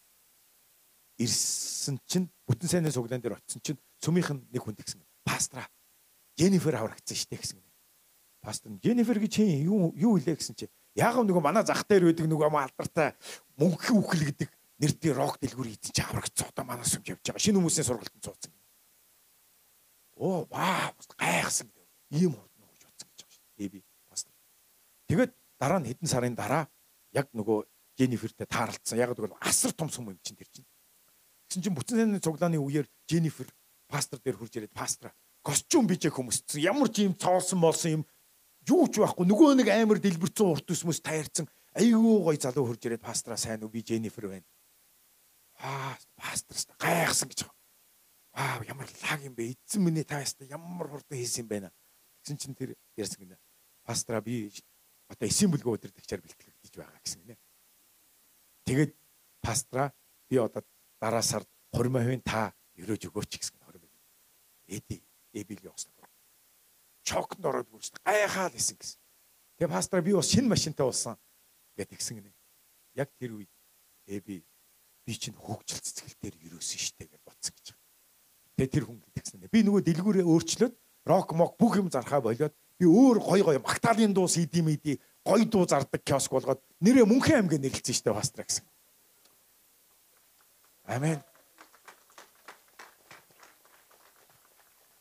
ирсэн чинь бүтэн сайнны цуглаан дээр очисон чинь сүмийнх нь нэг хүн тэгсэн. Пастра Женнифер аврагдсан штэ гэсэн гинэ. Пастор Женнифер гэж чи юу хэлээ гэсэн чи яг нөгөө манай зах дээр байдаг нөгөө алдартай мөнхийн үхэл гэдэг нэртэй рок дэлгүүр хийсэн чи аврагдсан одоо манай сүмж явж байгаа. Шинэ хүмүүсийн сургалтанд цууцсан. Оо вау гайхсан гэдэг. Ийм хурдан гэж бодсон гэж байгаа шүү дээ. Эби пастор. Тэгээд дараа нь хэдэн сарын дараа яг нөгөө Женнифертэй таарлцсан. Яг тэгвэл асар том сүм юм чинь тэр чинь. Гэсэн чинь бүтэн сайнны цуглааны үеэр Женнифер пастор дээр хурж ирээд пастра костюм бижээ хүмүүсцэн ямар ч юм цоолсон болсон юм юу ч байхгүй нөгөө нэг амар дэлбэрцэн урт төсмөс тайрцсан айгүй гой залуу хурж ирээд пастра сайн уу би Женнифер байна. Пастор гайхсан гэж байгаа. Ямар лаг юм бэ? Эзэн минь та ястаа ямар хурдан хийсэн юм байна. Гэсэн чинь тэр ярьсан гинэ. Пастра би одоо эсийн бүлгөө өдөртөгчээр бэлтгэж байгаа гэсэн гинэ. Тэгээд пастра би одоо дараа сард 20% та өрөөж өгөөч гэсэн 20%. Эбилийн ослоо. Чокнд ороод бүрст гайхаад исэн гэсэн. Тэгээ пастор би бас шинэ машинтай болсон гэд гисэн гинэ. Яг тэр үед Эби би чинь хөгжил цэцгэлтээр ерөөсөн штэ гэж бодсон гэж байгаа. Тэгээ тэр хүн гэдгсэн. Би нөгөө дэлгүүрээ өөрчлөөд рок мок бүх юм зархаа болоод би өөр гой Магдалины дуу CD мэди гой дуу зардаг киоск болгоод нэрээ Мөнхийн аймгийн нэрлэлсэн штэ пастор гэсэн. Амен.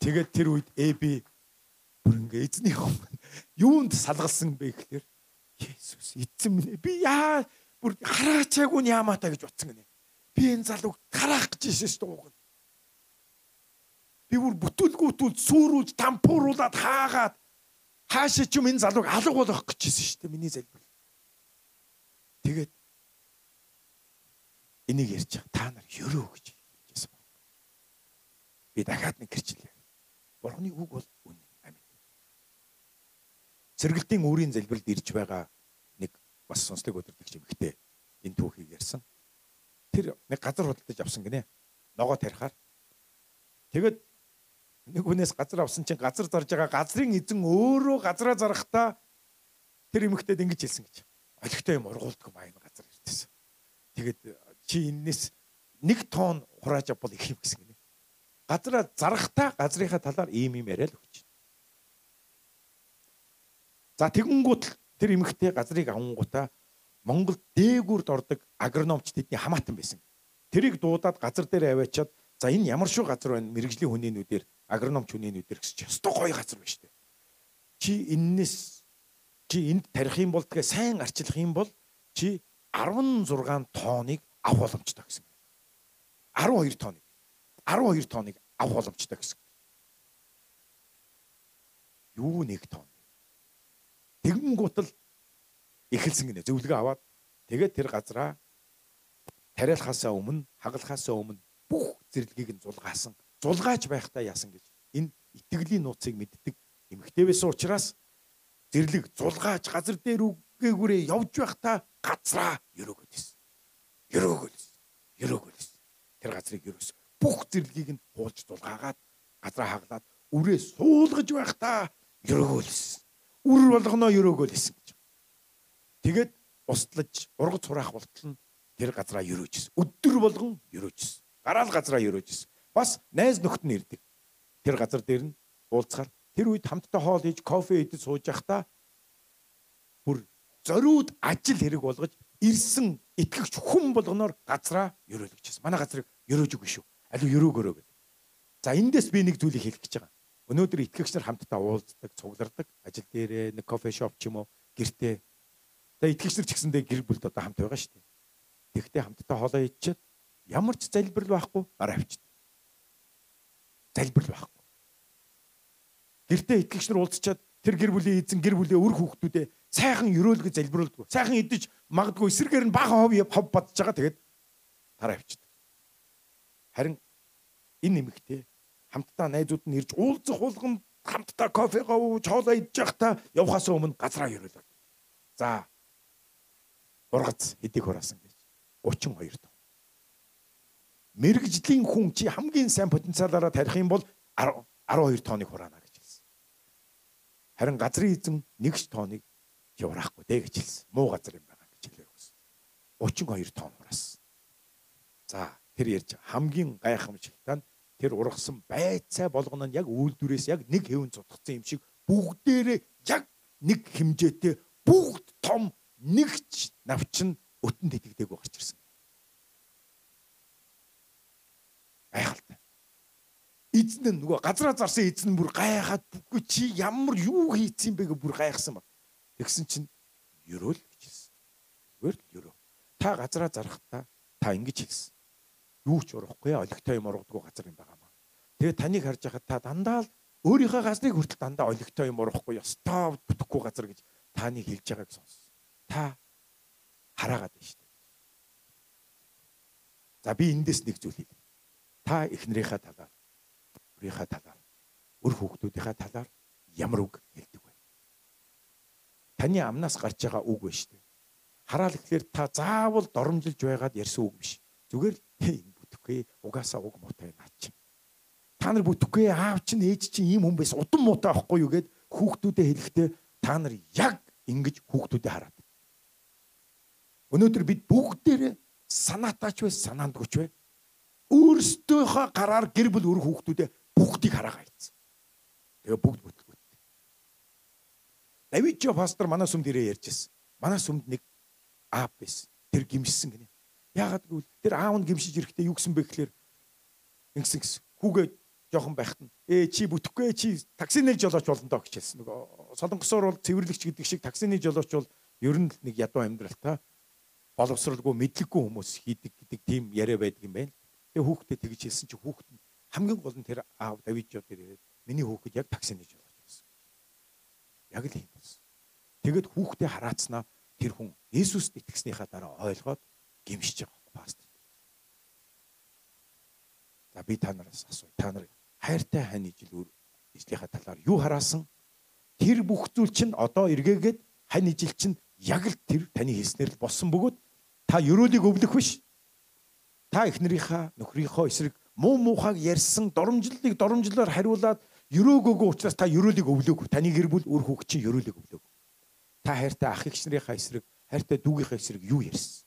Тэгээд тэр үед би бүр ингээ эзний өмнө юунд салгалсан бэ гэхээр Есүс эзэн минь би яа бүр хараачаагүй яамаа та гэж утсан гинэ. Би энэ залууг харах гэж ирсэн шүү дээ. Би бүр бүтүүлгүүтүүл сүрүүлж тампууруулаад хаагаад хаашаа ч юм энэ залууг алга болгох гэж ирсэн шүү дээ. Миний залбирал. Тэгээд энийг ярьж та нар ёрөө гэж хэлжсэн байна. Би дахиад нэг гэрчлээ. Бурхны үг бол үнэн. Амин. Сэргэлтийн өөрийн залбиралд ирж байгаа нэг бас сонслог өдөртөгч эмэгтэй энэ түүхийг ярьсан. Тэр нэг газар худалдаж авсан гинэ. Ногоо тарихаар. Тэгэд нэг хүнээс газар авсан чинь газар зарж байгаа газрын эзэн өөрөө газараа зарахтаа тэр эмэгтэйд ингэж хэлсэн гэж. Олигтой юм ургуулдаг маа энэ газар ирдээсэн. Тэгээд чи энэс нэг тонн хурааж авбал их юм гэсэн гинэ. Газараа зарахтаа газрынхаа талаар ийм яриа л өгч. За тэгэнгүүт тэр эмэгтэй газрыг авангуудаа Монгол дээгүүрд ордог агрономч тэдний хамаатан байсан. Тэрийг дуудаад газар дээр аваачаад за энэ ямар шүү газар байна мэрэгжлийн хүний нүдээр агрономч хүний нүдээр гэсэн чи өстой гоё газар байна шүү дээ. Чи энд тарих юм бол тэгээ сайн арчлах юм бол чи 16 тонныг авах боломжтой гэсэн. 12 тонныг авах боломжтой гэсэн. Юу нэг тонн. Тэгэнгүүт л эхэлсэн гинэ зөвлөгөө аваад тэгээд тэр газараа тариалахаасаа өмнө хагалахаасаа өмнө бүх зэрлэгийг нь зулгаасан. Зулгааж байхдаа яасан гэж энэ итгэлийн нууцыг мэддэг эмэгтэй байсан учраас зэрлэг зулгааж газар дээр үгээгүүрээ явж байхдаа газраа өрөөгөөс. Тэр газрыг өрөөс. Бүх зэрлэгийг нь хуулж зулгаагаад газраа хаглаад үрээ суулгаж байхдаа өрөөгөөс. Үр болгоно өрөөгөөс гэж. Тэгээд устлаж ургац хураах болтол нь тэр газраа өрөөжсэн. Өдөр болгон өрөөжсэн. Гараал газраа өрөөжсэн. Бас найз нөхд нь ирдэг. Тэр газар дээр нь уулзахаар тэр үед хамтдаа хоол хийж кофе идэж сууж байхдаа бүр зориуд ажил хэрэг болгож ирсэн итгэгч хүн болгоноор газраа өрөөлгөжсэн. Манай газрыг өрөөж өгнө шүү. Алуу өрөөгөрөө гэдэг. За эндээс би нэг зүйлийг хэлэх гэж байгаа. Өнөөдөр итгэгч нар хамтдаа уулздаг, цуглардаг, ажил дээрээ нэг кофе шоп ч юм уу, гэртээ. Тэгээ итгэгч нар ч гэсэндээ гэр бүлд одоо хамт байгаа шүү дээ. Тэгтээ хамтдаа хоолоо идчихэд ямар ч залбирал байхгүй гараа авчихдээ. Залбирал байхгүй. Гэртээ итгэгч нар уулзчаад тэр гэр бүлийн эзэн гэр бүлийн өр хүүхдүүдээ сайхан өрөөлгөж залбируулдаг. Сайхан идэж магадгүй эсрэгээр нь бага хов бодож байгаа тэгээд гараа авчихдээ. Харин энэ нэмэгтэй хамтдаа найзууд нь ирж уулзах болгонд хамтдаа кофегаа ууж хоолоо идж байхдаа явхаас өмнө газраа өрөөлөв. За ургац хэдийг хураасан гэж 32 тонн. Мэргэжлийн хүн чи хамгийн сайн потенциалаараа тарих юм бол 12 тонныг хураана гэж хэлсэн. Харин газрын эзэн 1 тонныг хураахгүй дээ гэж хэлсэн. Муу газар юм байна гэж хэлээ өгсөн. 32 тонн хураасан. За тэр ярьж хамгийн гайхамшигтай нь тэр ургасан байцаа болгоно нь яг үйлдвэрээс яг нэг хэвэн цутгацсан юм шиг бүгдээрээ яг нэг хэмжээтэй бүгд том нэгч навчин өтөнд итгэдэг гарч ирсэн. Гайхалтай. Эзэн нь нөгөө газраа зарсан эзэн нь бүр гайхаад үгүй чи ямар юу хийцэн бэ гэж бүр гайхсан баг. Тэгсэн чинь ерөөл гэж хэлсэн. Зүгээр л ерөө. Та газраа зарахтаа та ингэж хэлсэн. Юу ч урахгүй олигтой юм ургадгүй газар юм байгаа маа. Тэгээд таныг харж байхад та дандаа л өөрийнхөө газрыг хүртэл дандаа олигтой юм ургахгүй ёстой бүтэхгүй газар гэж таныг хэлж байгааг сонсон. Та хараагаад байна шүү дээ. За би эндээс нэг зүйл хэлье. Та эхнэрийнхээ талаар, өөрийнхөө талаар, өр хүүхдүүдийнхээ талаар ямар үг хэлдэг вэ? Таны амнаас гарч байгаа үг байна шүү дээ. Хараал ихлээр та заавал доромжилж байгаад ярьсан үг биш. Зүгээр л энэ бүтэхгүй угаасаа уг муутай наа чи. Та нар бүтэхгүй аав чинь ээж чинь ийм хүн байсан удам муутай авахгүй юу гэд хүүхдүүдэд хэлэхдээ та нар яг ингэж хүүхдүүдэд хараад. Өнөөдөр бид бүгдээрээ санаатаач вэ санаандгүйч вэ? Өөрсдийнхөө гараар гэр бүл өр хүүхдүүдэд бүгдийг хараагаа ийцсэн. Тэгээ бүгд бүтлгүүттэй. Давид ч пастор манай сүмд ирээ ярьжсэн. Манай сүмд нэг аав байсан. Тэр гимшсэн гинэ. Яагаад гэвэл тэр аав нь гимшиж ирэхдээ юу гэсэн бэ гэхээр ингэсэн. Хүүгээ жоохон байхад нь чи бүтэхгүй чи таксины жолооч болно доо гэж хэлсэн. Нөгөө солонгосоор бол цэвэрлэгч гэдэг шиг таксины жолооч бол ер нь л нэг ядуу амьдралтай боловсралгүй мэдлэггүй хүмүүс хийдэг гэдэг тийм яриа байдаг юм байна. Тэгээ хүүхдэд тэгж хэлсэн чи хүүхд нь хамгийн гол нь тэр аав Давид жоо дээр ирээд миний хүүхэд яг таксины жолооч байсан. Яг л юм болсон. Тэгэд хүүхдээ хараацнаа тэр хүн Есүст итгэснийхаа дараа ойлгоод гимшиж байгаа пастор. За би та нараас асууя. Та нар хайртай хань ижил ижлийнхаа талаар юу хараасан? Тэр бүх зүйл чинь одоо эргээгээд хань ижил чинь яг л тэр таны хийснээр л болсон бөгөөд та ерөөлийг өвлөх биш. Та эхнэрийнхаа нөхрийнхөө эсрэг муу муухайг ярьсан доромжлолыг доромжлоор хариулаад ерөөгөөгүй учраас та ерөөлийг өвлөөгүй. Таны гэр бүл өөр хүүхд чинь ерөөлийг өвлөөгүй. Та хайртай ах эгч нарынхаа эсрэг, хайртай дүүгийнхаа эсрэг юу ярьсан?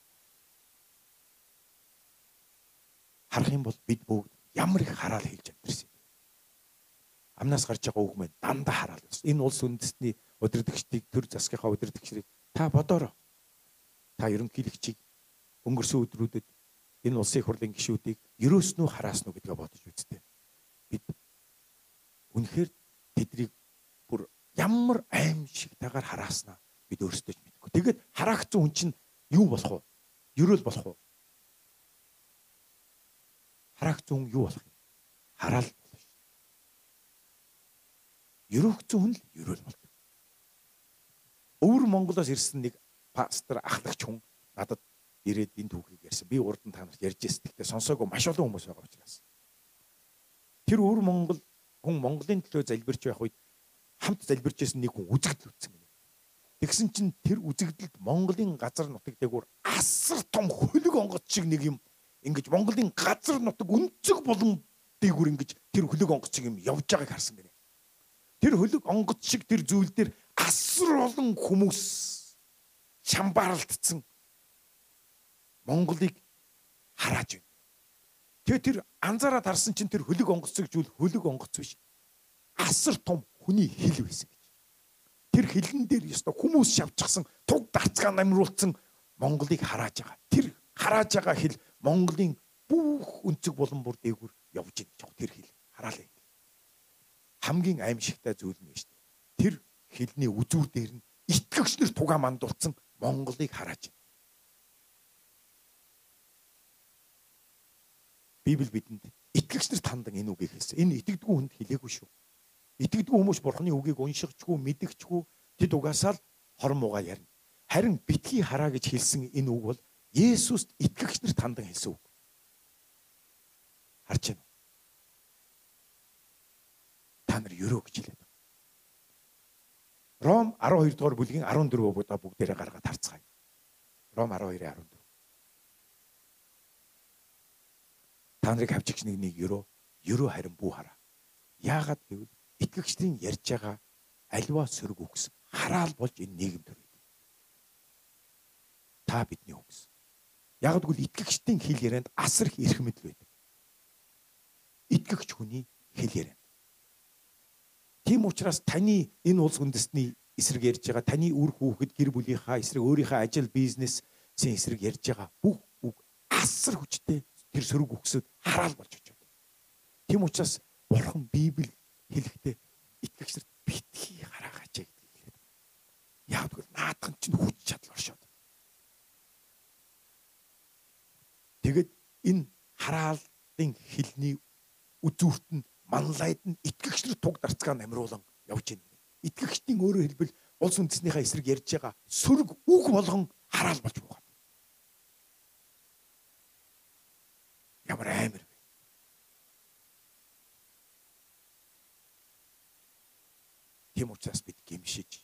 Харах юм бол бид бүгд ямар их хараал хэлж амьдэрсэн юм. Амнаас гарч байгаа үг мэн дандаа хараал байсан. Энэ улс үндэстний удирдагчдыг төр засгийнхаа удирдагчдыг та бодоорой. Та ерөнхийлөгчийг өнгөрсөн өдрүүдэд энэ улсын их хурлын гишүүдийг ерөөснөө харааснуу гэдгээ бодож үзтээ. Бид үнэхээр тэднийг бүр ямар аимшигтайгаар харааснаа бид өөрсдөө ч мэдэхгүй. Тэгээд хараагдсан хүн чинь юу болох вэ? Ерөөл болох уу? Хараагдсан хүн юу болох юм? Хараал болно шүү. Ерөөгцөн хүн л ерөөл болдог. Өвөр Монголоос ирсэн нэг пастор ахлагч хүн надад ирээд энэ түүхийг ярьсан. Би урд нь та нарт ярьж ирсэн. Гэхдээ сонсоогүй маш олон хүмүүс байгаа учраас. Тэр өвөр Монгол хүн Монголын төлөө залбирч байх үед хамт залбирч байсан нэг хүн үзэгдэл үтсэн гэнэ. Тэгсэн чинь тэр үзэгдэлд Монголын газар нутаг дээгүүр асар том хөлөг онгоц шиг нэг юм ингэж Монголын газар нутаг өнцөг болон дээгүүр ингэж тэр хөлөг онгоц шиг юм явж байгааг харсан гэнэ. Тэр хөлөг онгоц шиг тэр зүйл дээр асар олон хүмүүс шамбаралтцсан Монголыг харааж байна. Тэгээ тэр анзаараад харсан чинь тэр хөлөг онгоцыг зүйл хөлөг онгоц биш. Асар том хүний хил байсан гэж. Тэр хилэн дээр ёстой хүмүүс шавчихсан туг дарцгаа намруулсан Монголыг харааж байгаа. Тэр харааж байгаа хил Монголын бүх өнцөг болон бүр дээгүр явж ийн. Тэр хил хараалаа. Хамгийн аимшигтай зүйл нь шүү дээ. Тэр хилний үзүүр дээр нь итгэгчнэр тугаа мандуулсан Монголыг харааж байна. Библи бидэнд итгэгчнэр тандан энэ үгийг хэлсэн. Энэ итгэдэггүй хүнд хэлээгүй шүү. Итгэдэггүй хүмүүс бурхны үгийг уншигчгүй, мэдгчгүй тэд угаасаа л хорон муугаа ярина. Харин битгий хараа гэж хэлсэн энэ үг бол Есүст итгэгчнэр тандан хэлсэн үг. Харж байна уу? Та нар ерөө гэж хэлээд байна. Ром 12 дугаар бүлгийн 14 удаа бүгдээрээ гаргаад харцгаая. Ром 12:14. Та нарыг хавчигч нэг ерөө харин бүү хараа. Яагаад гэвэл итгэгчдийн ярьж байгаа альва сөрөг үгс хараал болж энэ нийгэм төр байдаг. Та бидний үгс. Яг гэвэл итгэгчдийн хэл ярианд асар их эрх мэдэл байдаг. Итгэгч хүний хэл ярианд. Тийм учраас таны энэ улс үндэстний эсрэг ярьж байгаа, таны үр хүүхэд гэр бүлийнхаа эсрэг, өөрийнхөө ажил бизнесийн эсрэг ярьж байгаа бүх үг асар хүчтэй тэр сөрөг үгсөд хараал болж очив. Тийм учраас бурхан Библи хэлэхдээ итгэгчдэрт битгий хараагаач гэдгийг хэлээд. Яг л наадхан чинь хүч чадал оршоод. Тэгэд энэ хараалын хэлний үзүүрт нь манлайд нь итгэгчдэр туг дарцгаа намруулан явж байна. Итгэгчдийн өөрөөр хэлбэл улс үндэснийхээ эсрэг ярьж байгаа сөрөг үг болгон хараал болж байгаа. Ямар амар вэ? Тийм учраас бид гимшиж.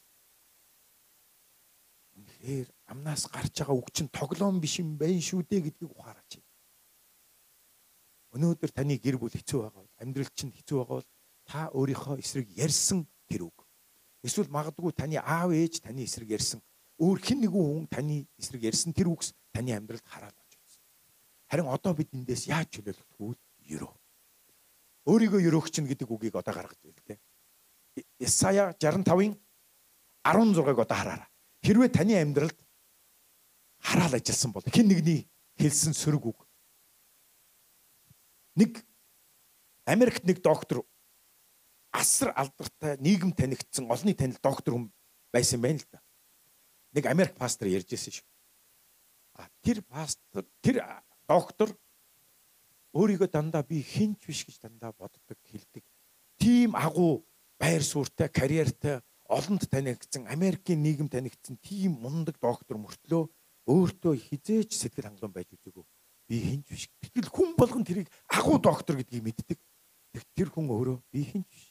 Үнэхээр амнаас гарч байгаа үг чинь тоглоом биш юм байна шүү дээ гэдгийг ухаараач. Өнөөдөр таны гэр бүл хэцүү байгаа бол, амьдрал чинь хэцүү байгаа бол та өөрийнхөө эсрэг ярьсан тэр үг. Эсвэл магадгүй таны аав ээж таны эсрэг ярьсан, өөр хэн нэгэн хүн таны эсрэг ярьсан тэр үгс таны амьдралд хараал болж байна. Харин одоо бид эндээс яаж чөлөөлөх вэ? Ерөө. Өөрийгөө ерөөх чинь гэдэг үгийг одоо гаргаж ирэл дээ. Исая 65-ын 16-ыг одоо хараарай. Хэрвээ таны амьдралд хараал ажилласан бол хэн нэгний хэлсэн сөрөг үг нэг Америкт нэг доктор асар алдартай нийгэм танигдсан олонний танил доктор хүн байсан байна л да. Нэг Америк пастор ярьжсэн шүү. Тэр пастор, тэр доктор өөрийгөө дандаа би хинч биш гэж дандаа боддог, хэлдэг. Тийм агуу байр суурьтай, карьертай, олонд танигдсан, Америкийн нийгэм танигдсан тийм мундаг доктор мөртлөө өөртөө хизээч сэтгэл хангалуун байж үзээгүй. Би хинч биш. Тэгвэл хүн болгон тэрийг агуу доктор гэдгийг мэддэг. Тэр хүн өөрөө би хинч биш.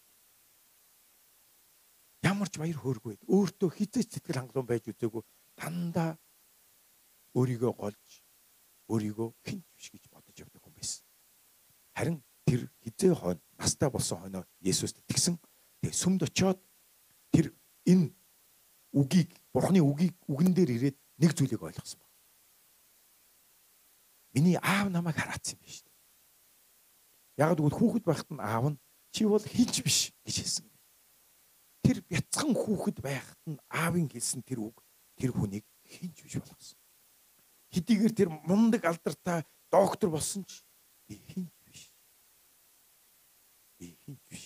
Ямар ч баяр хөөргүй. Өөртөө хизээч сэтгэл хангалуун байж үзээгүй. Дандаа өөрийгөө голж, өөрийгөө хинч биш гэж бодож явдаг хүн байсан. Харин тэр хизээ хойно, настай болсон хойно Есүст итгэсэн. Тэгээ сүмд очиод тэр энэ үгийг, Бурхны үгийг үгэн дээр ирээд нэг зүйлийг ойлгосон байна. Миний аав намайг хараацсан юм биш үү? Яг тэгвэл хүүхэд байхад нь аав нь чи бол хинч биш гэж хэлсэн. Тэр бяцхан хүүхэд байхад нь аавын хэлсэн тэр үг тэр хүнийг хинч биш болгосон. Хэдийгээр тэр мундаг алдартай доктор болсон ч би хинч биш. Би хинч биш.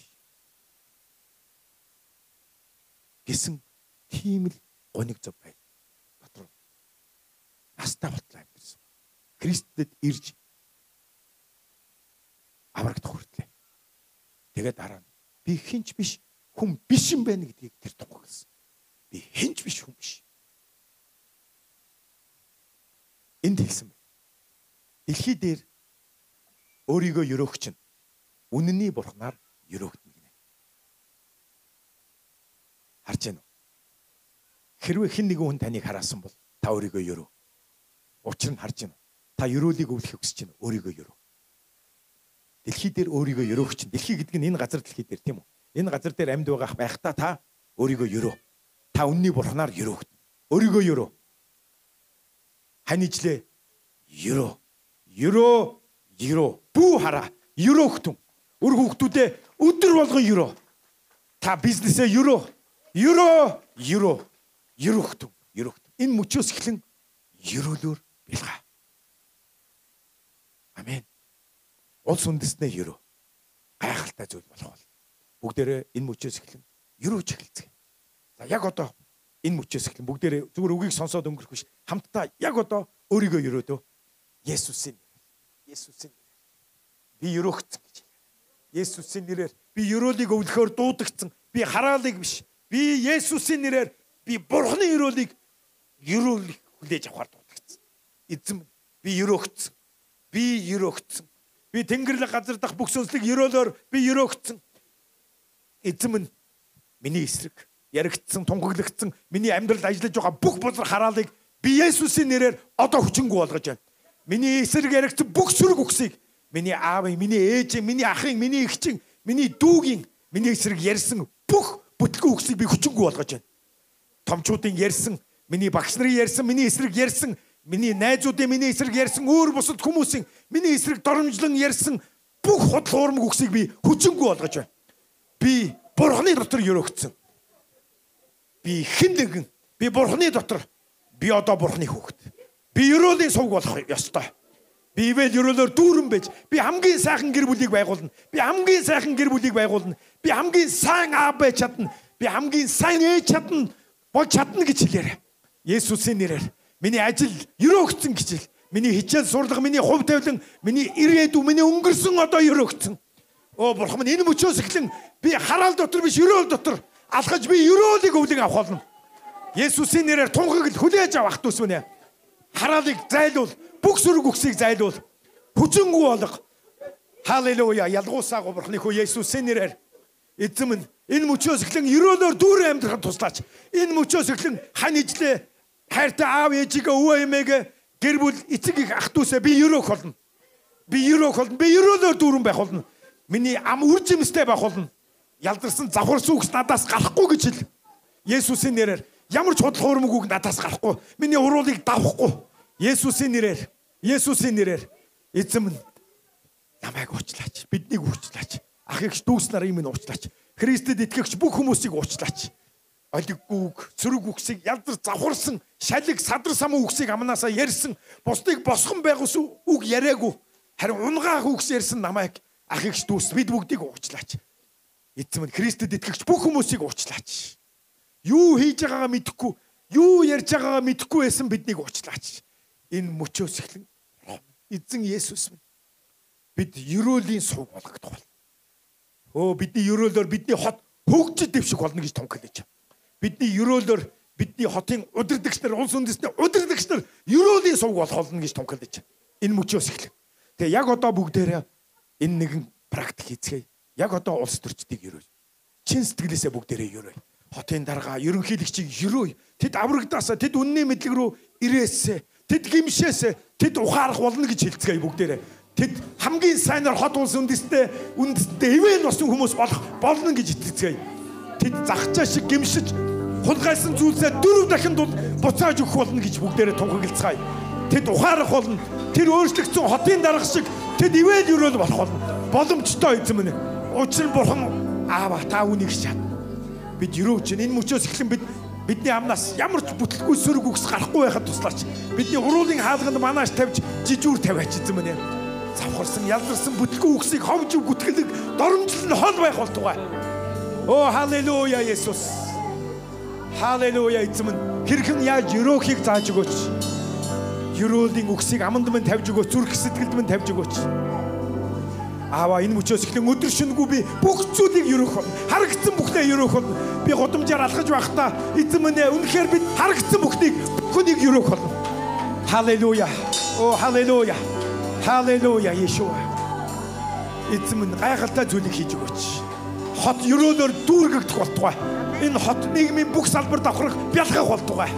Гэсэн тийм л гониг зов бай. Дотор настай болтлоо амьдсан. Христэд ирж аврагдах хүртлээ. Тэгээд дараа нь би хинч биш хүн биш юм байна гэдгийг тэр тунхагласан. Би хинч биш хүн биш. Энд хэлсэн байна. Дэлхий дээр өөрийгөө өрөөгч нь үнэний бурхнаар өрөөгдөн гинэ. Харж байна уу? Хэрвээ хэн нэгэн хүн таныг хараасан бол та өөрийгөө өрөө. Учир нь харж байна уу? Та өрөөлийг өвлөх хүсэж байна. Өөрийгөө өрөө. Дэлхий дээр өөрийгөө өрөөгч нь. Дэлхий гэдэг нь энэ газар дэлхий дээр тийм үү? Энэ газар дээр амьд байхдаа та өөрийгөө өрөө. Та үнний бурхнаар өрөөгдөн. Өөрийгөө өрөө. Ханижлээ өрөө. Өрөө, өрөө. Бүү хараа. Өрөөгтөн. Өр хүүхдүүдээ өдөр болгон өрөө. Та бизнесээ өрөө. Өрөө, өрөө. Өрөөгтөн. Өрөөгтөн. Энэ мөчөөс эхлэн өрөөлөөр бэлгаа. Амен. Улс үндэснээ өрөө. Гайхалтай зүйл болох бол. Бүгдээрээ энэ мөчөөс эхлэн өрөөж эхэлцгээе. За яг одоо энэ мөчөөс эхлэн бүгдээрээ зүгээр үгийг сонсоод өнгөрөх биш. Хамтдаа яг одоо өөрийгөө өрөөдөө. Есүсийн нэрээр. Есүсийн нэрээр. Би өрөөгцөн гэж. Есүсийн нэрээр би өрөөлийг өвлөхөөр дуудагдсан. Би хараалыг биш. Би Есүсийн нэрээр би Бурхны өрөөлийг өрөөлийг хүлээж авахар дуудагдсан. Эзэм би өрөөгцөн. Би өрөөгцөн. Би Тэнгэрлэг газар дах бүх сүнслэг өрөөлөөр би өрөөгцөн. Эзэм нь миний эсрэг яригдсан, тунхаглагдсан, миний амьдралд ажиллаж байгаа бүх бузар хараалыг би Есүсийн нэрээр одоо хүчингү болгож байна. Миний эсрэг яригдсан бүх сүрэг үгсийг миний аавын, миний ээжийн, миний ахын, миний эгчийн, миний дүүгийн миний эсрэг ярьсан бүх бүтлгэн үгсийг би хүчингү болгож байна. Томчуудын ярьсан, миний багш нарын ярьсан, миний эсрэг ярьсан, миний найзуудын миний эсрэг ярьсан, өөр бусад хүмүүсийн миний эсрэг доромжлон ярьсан бүх худал хуурмаг үгсийг би хүчингү болгож байна. Би Бурхны дотор өрөөгцөн. Би хэн нэгэн, би Бурхны дотор, би одоо Бурхны хүүхэд. Би өрөөлийн сувг болох ёстой. Би ивэл өрөөлөөр дүүрэн байж, би хамгийн сайхан гэр бүлийг байгуулна. Би хамгийн сайхан гэр бүлийг байгуулна. Би хамгийн сайн аав байж чадна. Би хамгийн сайн ээж чадна. Болж чадна гэж хэлээрэй. Есүсийн нэрээр миний ажил өрөөгцөн гэж хэл. Миний хичээл сурлага, миний хувь тавилан, миний ирээдүй, миний өнгөрсөн одоо өрөөгцөн. Оо Бурхан минь энэ мөчөөс эхлэн би хараал дотор биш өрөөл дотор алхаж би өрөөлийг өвлөн авах болно. Есүсийн нэрээр тунхаглал хүлээж авах төсвөнэ. Хараалыг зайлуул, бүх сүрэг үгсийг зайлуул. Хүчингү болго. Халелуя. Ялгуусаагүй Бурханы хөө Есүсийн нэрээр эзэм нь энэ мөчөөс эхлэн өрөөлөөр дүүрэн амьдрахад туслаач. Энэ мөчөөс эхлэн хань ижлээ хайртай аав ээжигээ өвөө эмээгээ гэр бүл эцэг их ах дүүсээ би өрөөх болно. Би өрөөх болно. Би өрөөлөөр дүүрэн байх болно. Миний ам үржимстэй байх болно. Ялдарсан завхарсан үгс надаас гарахгүй гэж хэл. Есүсийн нэрээр ямар ч худал хуурмаг үг надаас гарахгүй. Миний уруулыг давахгүй. Есүсийн нэрээр, Есүсийн нэрээр эзэм нь намайг уучлаач. Биднийг уучлаач. Ах эгч дүүс нарын минь уучлаач. Христэд итгэгч бүх хүмүүсийг уучлаач. Олиггүй үг, сөрөг үгсийг ялдар завхарсан, шалиг, садар самуу үгсийг амнаасаа ярьсан, бусдыг босгон байгус үг яриаггүй. Харин унгаах үгс ярьсан намайг ах эгч дүүс бид бүгдийг уучлаач. Эзэм нь Христэд итгэгч бүх хүмүүсийг уучлаач. Юу хийж байгаагаа мэдэхгүй, юу ярьж байгаагаа мэдэхгүй байсан биднийг уучлаач. Энэ мөчөөс эхлэн эзэн Есүс минь бид ерөөлийн сувг болгох бол. Бидний ерөөлөөр бидний хот хөгжил дэвших болно гэж тунхаглаж. Бидний ерөөлөөр бидний хотын удирдагч нар, улс үндэстний удирдагч нар ерөөлийн сувг болох болно гэж тунхаглаж. Энэ мөчөөс эхлэн. Тэгээ яг одоо бүгдээрээ энэ нэгэн практик хийцгээе. Яг одоо улс төрчдийг ерөөл. Чин сэтгэлээсээ бүгдээрээ ерөөл. Хотын дарга, ерөнхийлөгчийг ерөөй. Тэд аврагдаасаа, тэд үнний мэдлэг рүү ирээсээ, тэд гимшээсээ, тэд ухаарах болно гэж хэлцгээе бүгдээрээ. Тэд хамгийн сайнаар хот улс үндэстэй ивэн болсон хүмүүс болох болно гэж итгэцгээе. Тэд загчаа шиг гимшиж, хулгайсан зүйлсээ 4 дахин буцааж өгөх болно гэж бүгдээрээ тунхаглацгаая. Тэд ухаарах болно. Тэр өөрчлөгдсөн хотын дарга шиг тэд ивэл ерөөл болох болно. Боломжтой эзэм минь. Учир нь бурхан аава та үнийг чад. Бид ерөөж энэ мөчөөс эхлэн бидний амнаас ямар ч бүтлгүй сөрөг үгс гарахгүй байхад туслаач. Бидний уруулын хаалганд манааш тавьж жижүүр тавиач эзэм минь. Завхарсан, ялдарсан бүтлгүй үгсийг ховж гүтгэлэг доромжлол нь хол байх болтугай. Оо халелуя Есүс. Халелуя эзэм минь. Хэрхэн яаж ерөөхийг зааж өгөөч. Ерөөлийн үгсийг аманд минь тавьж өгөөч, зүрх сэтгэлд минь тавьж өгөөч. Аава энэ мөчөөс эхлэн өдөр шөнөгүй би бүх зүйлийг ерөөх болно. Харагдсан бүхнээ ерөөх болно. Би гудамжаар алхаж байхдаа эзэм минь үнэхээр би харагдсан бүхнийг ерөөх болно. Халелуя. Оо халелуя. Халелуя Иешуа. Эзэм минь гайхалтай зүйлийг хийж өгөөч. Хот ерөөлөөр дүүргэгдэх болтугай. Энэ хот нийгмийн бүх салбар давхрах бялхах болтугай.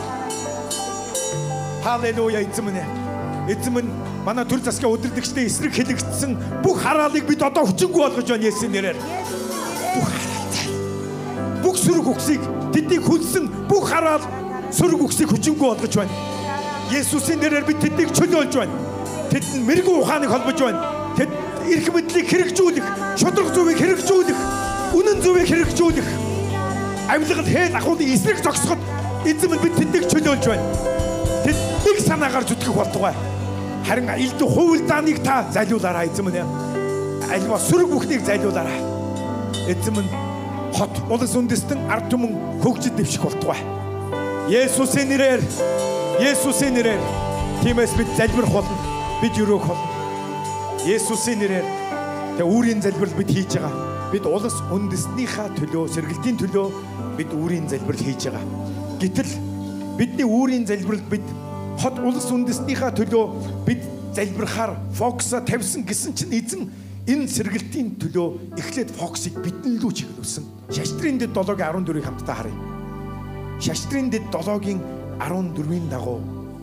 Халелуя эзэм минь. Эзэм минь манай төр засгийн удирдагчдын эсрэг хэлэгдсэн бүх хараалыг бид одоо хүчингүй болгож байна Есүсийн нэрээр. Бүх хараал. Бүх сөрөг үгсийг тэднийг хүлсэн бүх хараал сөрөг үгсийг хүчингүй болгож байна. Есүсийн нэрээр бид тэднийг чөлөөлж байна. Тэд мэрэгэн ухааныг холбож байна. Тэд эрх мэдлийг хэрэгжүүлэх, шудраг зүвийг хэрэгжүүлэх, үнэн зүвийг хэрэгжүүлэх. Авилгал хэл ахуйн эсрэг зогсоход эзэм минь бид тэднийг чөлөөлж байна. Тэд нэг санаагаар зүтгэх болтугай. Харин элдв хувилдааныг та зайлуулаарай эзэм минь. Альва сөрөг бүхнийг зайлуулаарай. Эзэм минь хот улс үндэстэн ард түмэн хөгжид дэвших болтугай. Есүсийн нэрээр, Есүсийн нэрээр тиймээс бид залбирх болно. Бид ерөөх болно. Есүсийн нэрээр тэг үүрийн залбирал бид хийж байгаа. Бид улс үндэстнийхаа төлөө, сэргэлтийн төлөө бид үүрийн залбирал хийж байгаа. Гэтэл бидний үүрийн залбирал бид хот улс үндэстнийхаа төлөө бид залбирахаар фокусаа тавьсан гэсэн чинь эзэн энэ сэргэлтийн төлөө эхлээд фокусыг бидэн лүү чиглүүлсэн. Шаштрын дэд 7-гийн 14-ийг хамтдаа харъя. Шаштрын дэд 7-гийн 14-ийн дагуу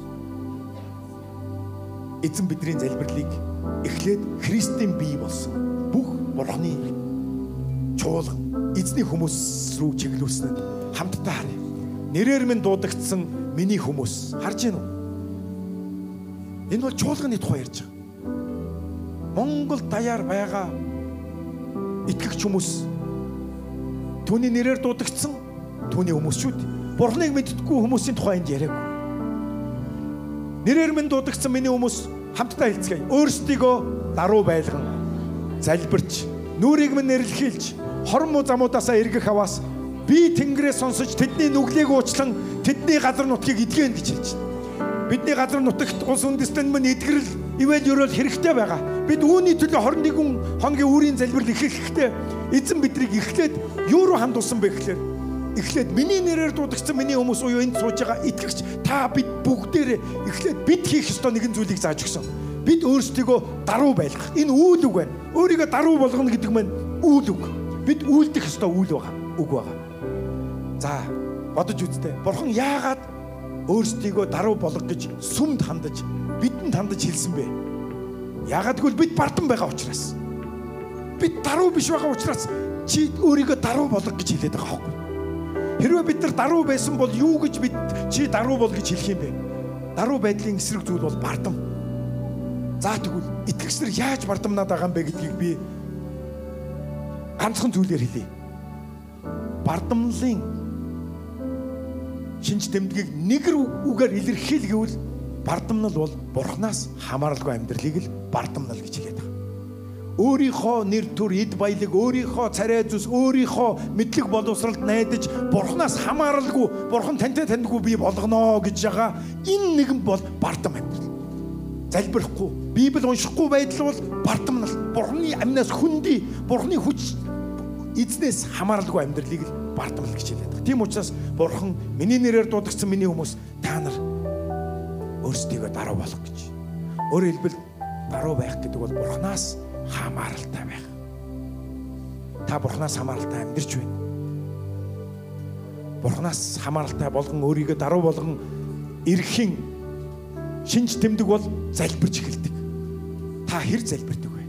эзэн бидний залбирлыг эхлээд Христийн бие болсон бүх бурхны чуулган эзний хүмүүс рүү чиглүүлсэн. Хамтдаа харъя. Нэрээр минь дуудагдсан миний хүмүүс харж гин үү? Энэ бол чуулганы тухай ярьж байгаа. Монгол даяар байгаа итгэгч хүмүүс түүний нэрээр дуудагдсан түүний хүмүүс шүү дээ. Бурхныг мэддэггүй хүмүүсийн тухай энд яриаг. Нэрээр минь дуудагдсан миний хүмүүс хамтдаа хэлцгээе. Өөрсдийгөө даруй байлган залбирч, нүрийг минь нэрлэхийлж, хорон муу замуудаасаа эргэх аваас би Тэнгэрээс сонсож тэдний нүглийг уучлан тэдний газар нутгийг эдгэн гэж хэлж байна. Бидний газар нутагт улс үндэстэн минь эдгэрэл ивэл ерөөл хэрэгтэй байгаа. Бид үүний төлөө 21 хоногийн үүрийн залбирал эхлэхдээ эзэн биднийг эхлээд юу руу хандуулсан бэ гэхээр эхлээд миний нэрээр дуудагдсан миний хүмүүс уу энд сууж байгаа итгэгч та бид бүгдээрээ эхлээд бид хийх ёстой нэгэн зүйлийг зааж өгсөн. Бид өөрсдийгөө даруй байлгах. Энэ үйл үг байна. Өөрийгөө даруй болгоно гэдэг маань үйл үг. Бид үйлдэх ёстой үйл байгаа. Үг байгаа. За бодож үзтээ. Бурхан яагаад өөрсдийгөө даруй болгох гэж сүмд хандаж бидэнд хандаж хэлсэн бэ? Яагаад гэвэл бид бардам байгаа учраас. Бид даруй биш байгаа учраас чи өөрийгөө даруй болгох гэж хэлээд байгаа байхгүй. Хэрвээ бид нар даруй байсан бол юу гэж бид чи даруй бол гэж хэлэх юм бэ? Даруй байдлын эсрэг зүйл бол бардам. За тэгвэл итгэгч нар яаж бардамнаад байгаа юм бэ гэдгийг би ганцхан зүйлээр хэлье. Бардамлын шинж тэмдгийг нэг үгээр илэрхийл гэвэл бардамнал бол Бурханаас хамааралгүй амьдралыг л бардамнал гэж хэлээд байгаа. өөрийнхөө нэр төр, эд баялаг, өөрийнхөө царай зүс, өөрийнхөө мэдлэг боловсролд найдаж Бурханаас хамааралгүй, Бурхан тантай таньдгүй би болгоно гэж байгаа энэ нэгэн бол бардам амьдрал. Залбирахгүй, Библийг уншихгүй байдал бол бардамнал. Бурханы амнаас хүндий, Бурханы хүч эзнээс хамааралгүй амьдралыг л бардамнал гэж хэлээд байгаа. Тийм учраас Бурхан миний нэрээр дуудагдсан миний хүмүүс та нар өөрсдийгөө даруй болох гэж. Өөрөөр хэлбэл даруй байх гэдэг бол Бурханаас хамааралтай байх. Та Бурханаас хамааралтай амьдарч байна. Бурханаас хамааралтай болгон өөрийгөө даруй болгон ирэхин шинж тэмдэг бол залбирч эхэлдэг. Та хэр залбирдаг вэ?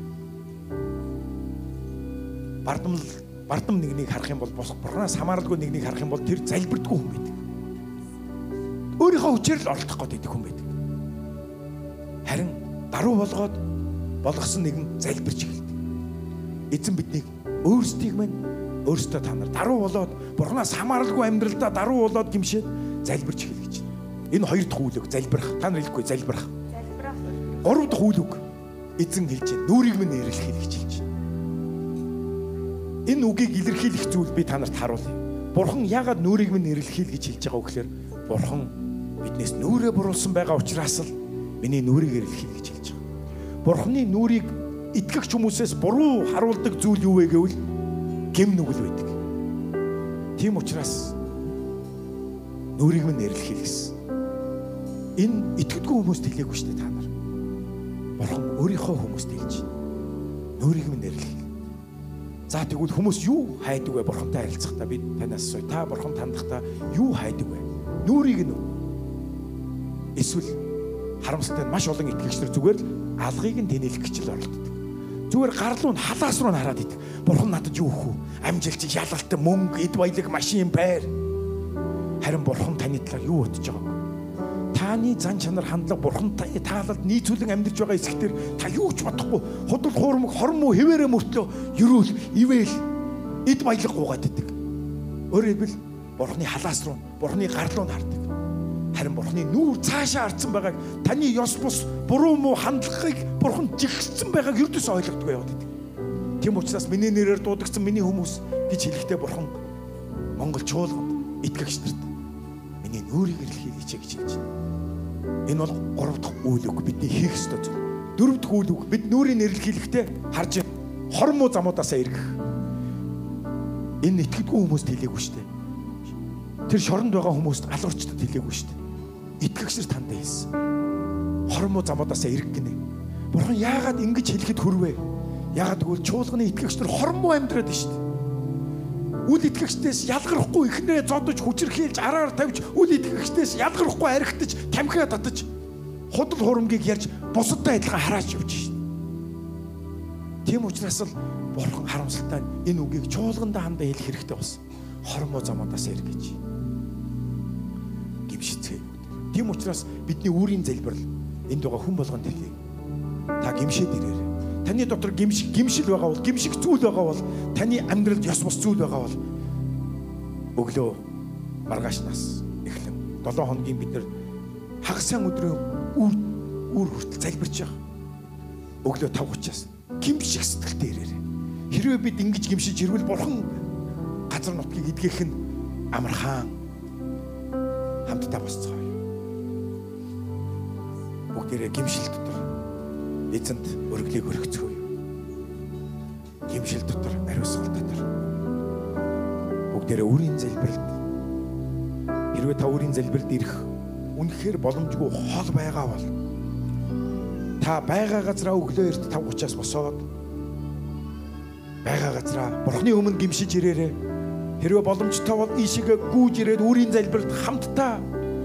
Бардам нэгнийг харах юм бол Бурханаас хамааралгүй нэгнийг харах юм бол тэр залбирдаггүй хүн байдаг. Өөрийнхөө хүчээр л оролдох гэдэг хүн байдаг. Харин даруй болгосон нэгэн залбирч эхэлдэг. Эзэн биднийг өөрсдийг мань өөрсдөө та нар даруй болоод Бурханаас хамааралгүй амьдралдаа даруй болоод гимшээд залбирч эхэлж байна. Энэ хоёр дахь үйл үг залбирах. Та нар хэлэхгүй залбирах. Гурав дахь үйл үг эзэн хэлж байна. Нүрийг минь нэрлэхийг гэж хэлж байна. Энэ үгийг илэрхийлэх зүйл би та нарт харуулъя. Бурхан яагаад нүрийг минь нэрлэхийг гэж хэлж байгаа вэ гэхээр Бурхан биднээс нүрээ буруулсан байгаа учраас л миний нүрийг нэрлэхийг гэж хэлж байгаа. Бурханы нүрийг итгэгч хүмүүсээс буруу харуулдаг зүйл юу вэ гэвэл гэм нүгэл байдаг. Тийм учраас нүрийг минь нэрлэхийг гэсэн. Энэ итгэдэггүй хүмүүст хэлээгүй шүү дээ та нар. Бурхан өөрийнхөө хүмүүст хэлж байна. Нүрийг минь нэрлэх. За тэгвэл хүмүүс юу хайдаг вэ Бурхантай харилцахдаа? Би танаас асууя. Та Бурхан таньдахдаа юу хайдаг вэ? Нүрийг нь үү? Эсвэл харамсалтай маш олон итгэгч нар зүгээр л алгыг нь тэнэлэх гэж л оролддог. Зүгээр гар руу халаас руу хараад идэг. Бурхан надад юу өгөх вэ? Амжилт, ялалт, мөнгө, эд баялаг, машин, байр. Харин Бурхан таны талаар юу бодож байгаа вэ? Таны зан чанар хандлага Бурхантай таалалд нийцүүлэн амьдарч байгаа эсхтэр та юу ч бодохгүй худал хуурмаг хормоо хэвээрээ мөртлөө ерөөл ивэл эд баялаг гуугаад идэг. Өөрөөр хэлбэл Бурханы халаас руу, Бурханы гар руу хардаг. Харин Бурханы нүүр цаашаа харцсан байгааг таны ёс бус буруу муу хандлагыг Бурхан жигссэн байгааг ердөөс ойлгохгүй яваад идэг. Тийм учраас миний нэрээр дуудагдсан миний хүмүүс гэж хэлэхдээ Бурхан Монгол чуулганд итгэгч нарт миний нүрийг нэрлэхийг гэж хэлж байна. Энэ бол 3 дахь үйл үг бидний хийх ёстой зүйл. 4 дахь үйл үг бид нүрийн нэрлэхийхтэй харж хормоо замуудаасаа эргэх. Энэ итгэдэггүй хүмүүст хэлээгүй шүү дээ. Тэр шоронд байгаа хүмүүст алуурчдад хэлээгүй шүү дээ. Итгэгчнэр тандаа хэлсэн. Хормоо замуудаасаа эргэх гинэ. Бурхан яагаад ингэж хэлэхэд хүрвэ? Яагаад гэвэл чуулганы итгэгчнэр хормоо амьдраад байна шүү дээ. Үл итгэгчдээс ялгархгүй ихнээ зодож хүчрхийлж араар тавьж үл итгэгчдээс ялгархгүй архитаж тамхиа татаж худал хуурмгийг ярьж бусадтай адилхан хараач явж шин. Тийм учраас л Бурхан харамсалтай энэ үгийг чуулгандаа хандаа хэлэх хэрэгтэй болсон. Хормоо замуудаас эргэж гимшицгээе. Тийм учраас бидний үүрийн залбирал энд байгаа хүн болгонд хэлье. Та гимшээд ирээрэй. Таны дотор гимшил байгаа бол, гимших зүйл байгаа бол, таны амьдралд ёс бус зүйл байгаа бол өглөө маргааш нас эхлэн 7 хоногийн бид нар хагас сайн өдрийн үр хүртэл залбирч байгаа. Өглөө 5:30-аас гимших сэтгэлтэй ирээрэй. Хэрвээ бид ингэж гимшиж ирвэл Бурхан газар нутгийг эдгэх нь амархан хамтдаа босцгоо. Бүгдээрээ гимшил дотор эзэнт өргөлийг өргөцгөөе. Гимшил дотор, ариусгал дотор. Бүгдээрээ үрийн залбиралд. Хэрвээ та үрийн залбиралд ирэх үнэхээр боломжгүй хол байгаа бол та байгаа газраа өглөө эрт 5:30-аас босоод байгаа газраа Бурханы өмнө гимшиж ирээрэй. Хэрвээ боломжтой бол ийшээгээ гүйж ирээд үрийн залбиралд хамтдаа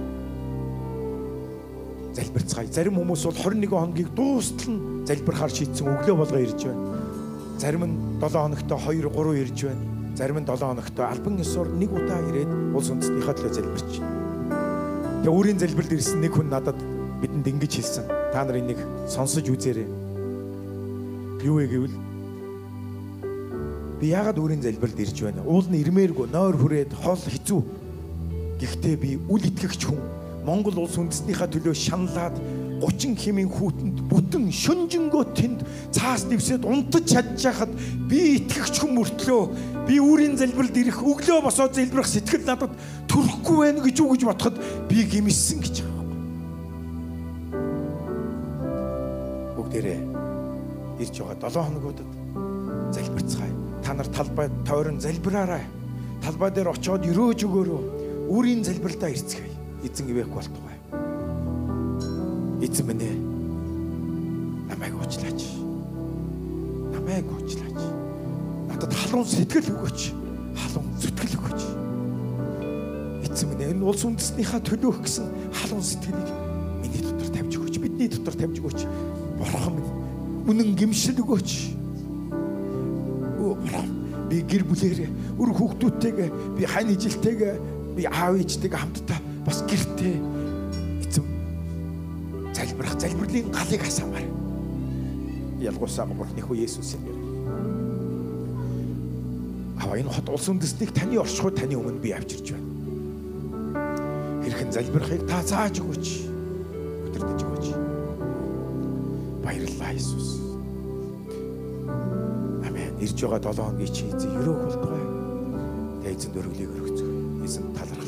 залбирцгаая. Зарим хүмүүс бол 21 хоногийг дуустал нь залбирахаар шийдсэн өглөө болгоо ирж байна. Зарим нь 7 хоногт 2 3 ирж байна. Зарим нь 7 хоногт албан ёсоор 1 удаа ирээд улс үндэстнийхээ төлөө залбирч. Тэгээ өөрийн залбиралд ирсэн нэг хүн надад бидэнд ингэж хэлсэн. Та нар энийг сонсож үзээрэй. Юу вэ гэвэл би яагаад өөрийн залбиралд ирж байна? Уул нь ирмээргүй, нойр хүрээд хол хэцүү. Гэхдээ би үл итгэгч хүн Монгол улс үндэстнийхээ төлөө шаналаад 30 хэмийн хүүтэнд бүтэн шүнжэнгөө тэнд цаас дэвсээд унтаж чадчихад би итгэгч хүн мөртлөө би үүрийн залбиралд ирэх өглөө босоод залбирах сэтгэл надад төрөхгүй байна гэж үү гэж бодоход би гимссэн гэж байгаа юм. Бүгдээрээ ирж байгаа 7 хоногудад залбирцгаая. Та нар талбай тойрон залбираарай. Талбай дээр очиод өрөөж өгөөрөө үүрийн залбиралдаа ирцгээе. Эзэн ивэх болтугай. Эзэн минь намайг уучлаач. Намайг уучлаач. Надад халуун сэтгэл өгөөч. Халуун зүтгэл өгөөч. Эзэн минь энэ улс үндэстнийхээ төлөөх гэсэн халуун сэтгэлийг миний дотор тавьж өгөөч. Бидний дотор тавьж өгөөч. Бурхан минь үнэн гэмшил өгөөч. Би гэр бүлээрээ өр хүүхдүүдтэйгээ би хань ижилтэйгээ би аав ээжтэйгээ хамтдаа бас гэртээ эзэн залбирлын галыг асаамаар ялгуусаа Бурхны хүү Есүсийн нэрээр аваа энэ хот улс үндэстнийг таны оршихуй таны өмнө би авчирч байна. Хэрхэн залбирахыг та зааж өгөөч. Өдөрдөж өгөөч. Баярлалаа Есүс. Ирж байгаа 7 хоногийн чи эзэн өрөөх болтугай. Тэ эзэн дөрвөлийг өргөцгөө. Эзэн талар